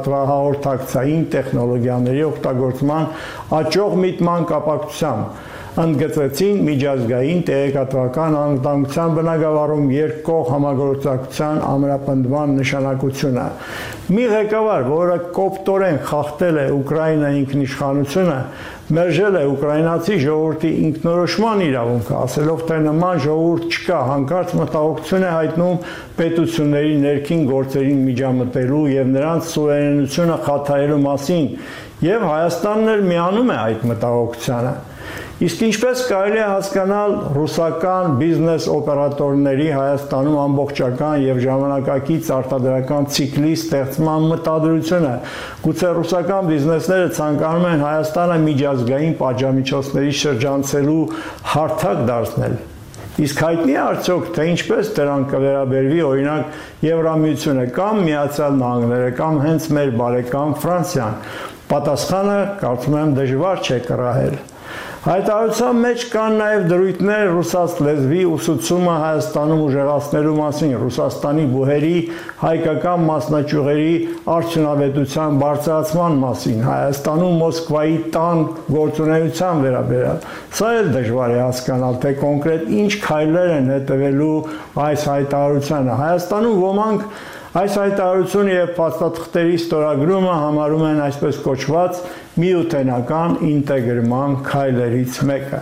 տեղեկատվահաղորդակցային տեխնոլոգիաների օգտագործման աճող միտման կապակցությամբ։ ընդգծվեցին միջազգային տեղեկատվական անվտանգության բնագավառում երկկողմ համագործակցության ամրապնդման նշանակությունը։ Մի ղեկավար, որը կոպտորեն խախտել է Ուկրաինայի ինքնիշխանությունը, մերժել է ուկրաինացի ժողովրդի ինքնորոշման իրավունքը, ասելով, թե նման ժողովուրդ չկա, հանկարծ մտահոգություն է հայտնում պետությունների ներքին գործերին միջամտելու եւ նրանց սուվերենությունը խաթարելու մասին, եւ Հայաստանն էլ միանում է այդ մտահոգությանը։ Իսկ ինչպես կարելի է հասկանալ ռուսական բիզնես օպերատորների Հայաստանում ամբողջական եւ ժամանակակից արտադրական ցիկլի ստեղծման մտադրությունը։ Գուցե ռուսական բիզնեսները ցանկանում են Հայաստանը միջազգային պատժամիջոցների շրջանցելու հարթակ դարձնել։ Իսկ հայտնի է արդյոք, թե ինչպես դրան կվերաբերվի օրինակ Եվրամիությունը կամ Միացյալ Նահանգները կամ հենց մեր բարեկամ Ֆրանսիան։ Պատասխանը կարծում եմ դժվար չէ կռահել։ Հայտարարության մեջ կան նաև դրույթներ ռուսաց լեզվի ուսուցումը Հայաստանում ուժեղացնելու մասին, Ռուսաստանի բուհերի հայկական մասնաճյուղերի արդյունավետության բարձրացման մասին, Հայաստանում Մոսկվայի տան գործունեության վերաբերյալ։ Սա էլ դժվար է հասկանալ, թե կոնկրետ ինչ քայլեր են հետևելու այս հայտարարությանը։ Հայաստանում ոմանք այս հայտարարությունը եւ փաստաթղթերի ստորագրումը համարում են այսպես կոչված միութենական ինտեգրման քայլերից մեկը։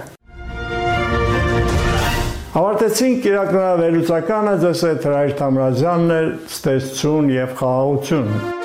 Ավարտեցինք իրականավերլուծականը, ձեզ հետ Հրայր Թամրազյանն էր, ստեսություն եւ խաղաղություն։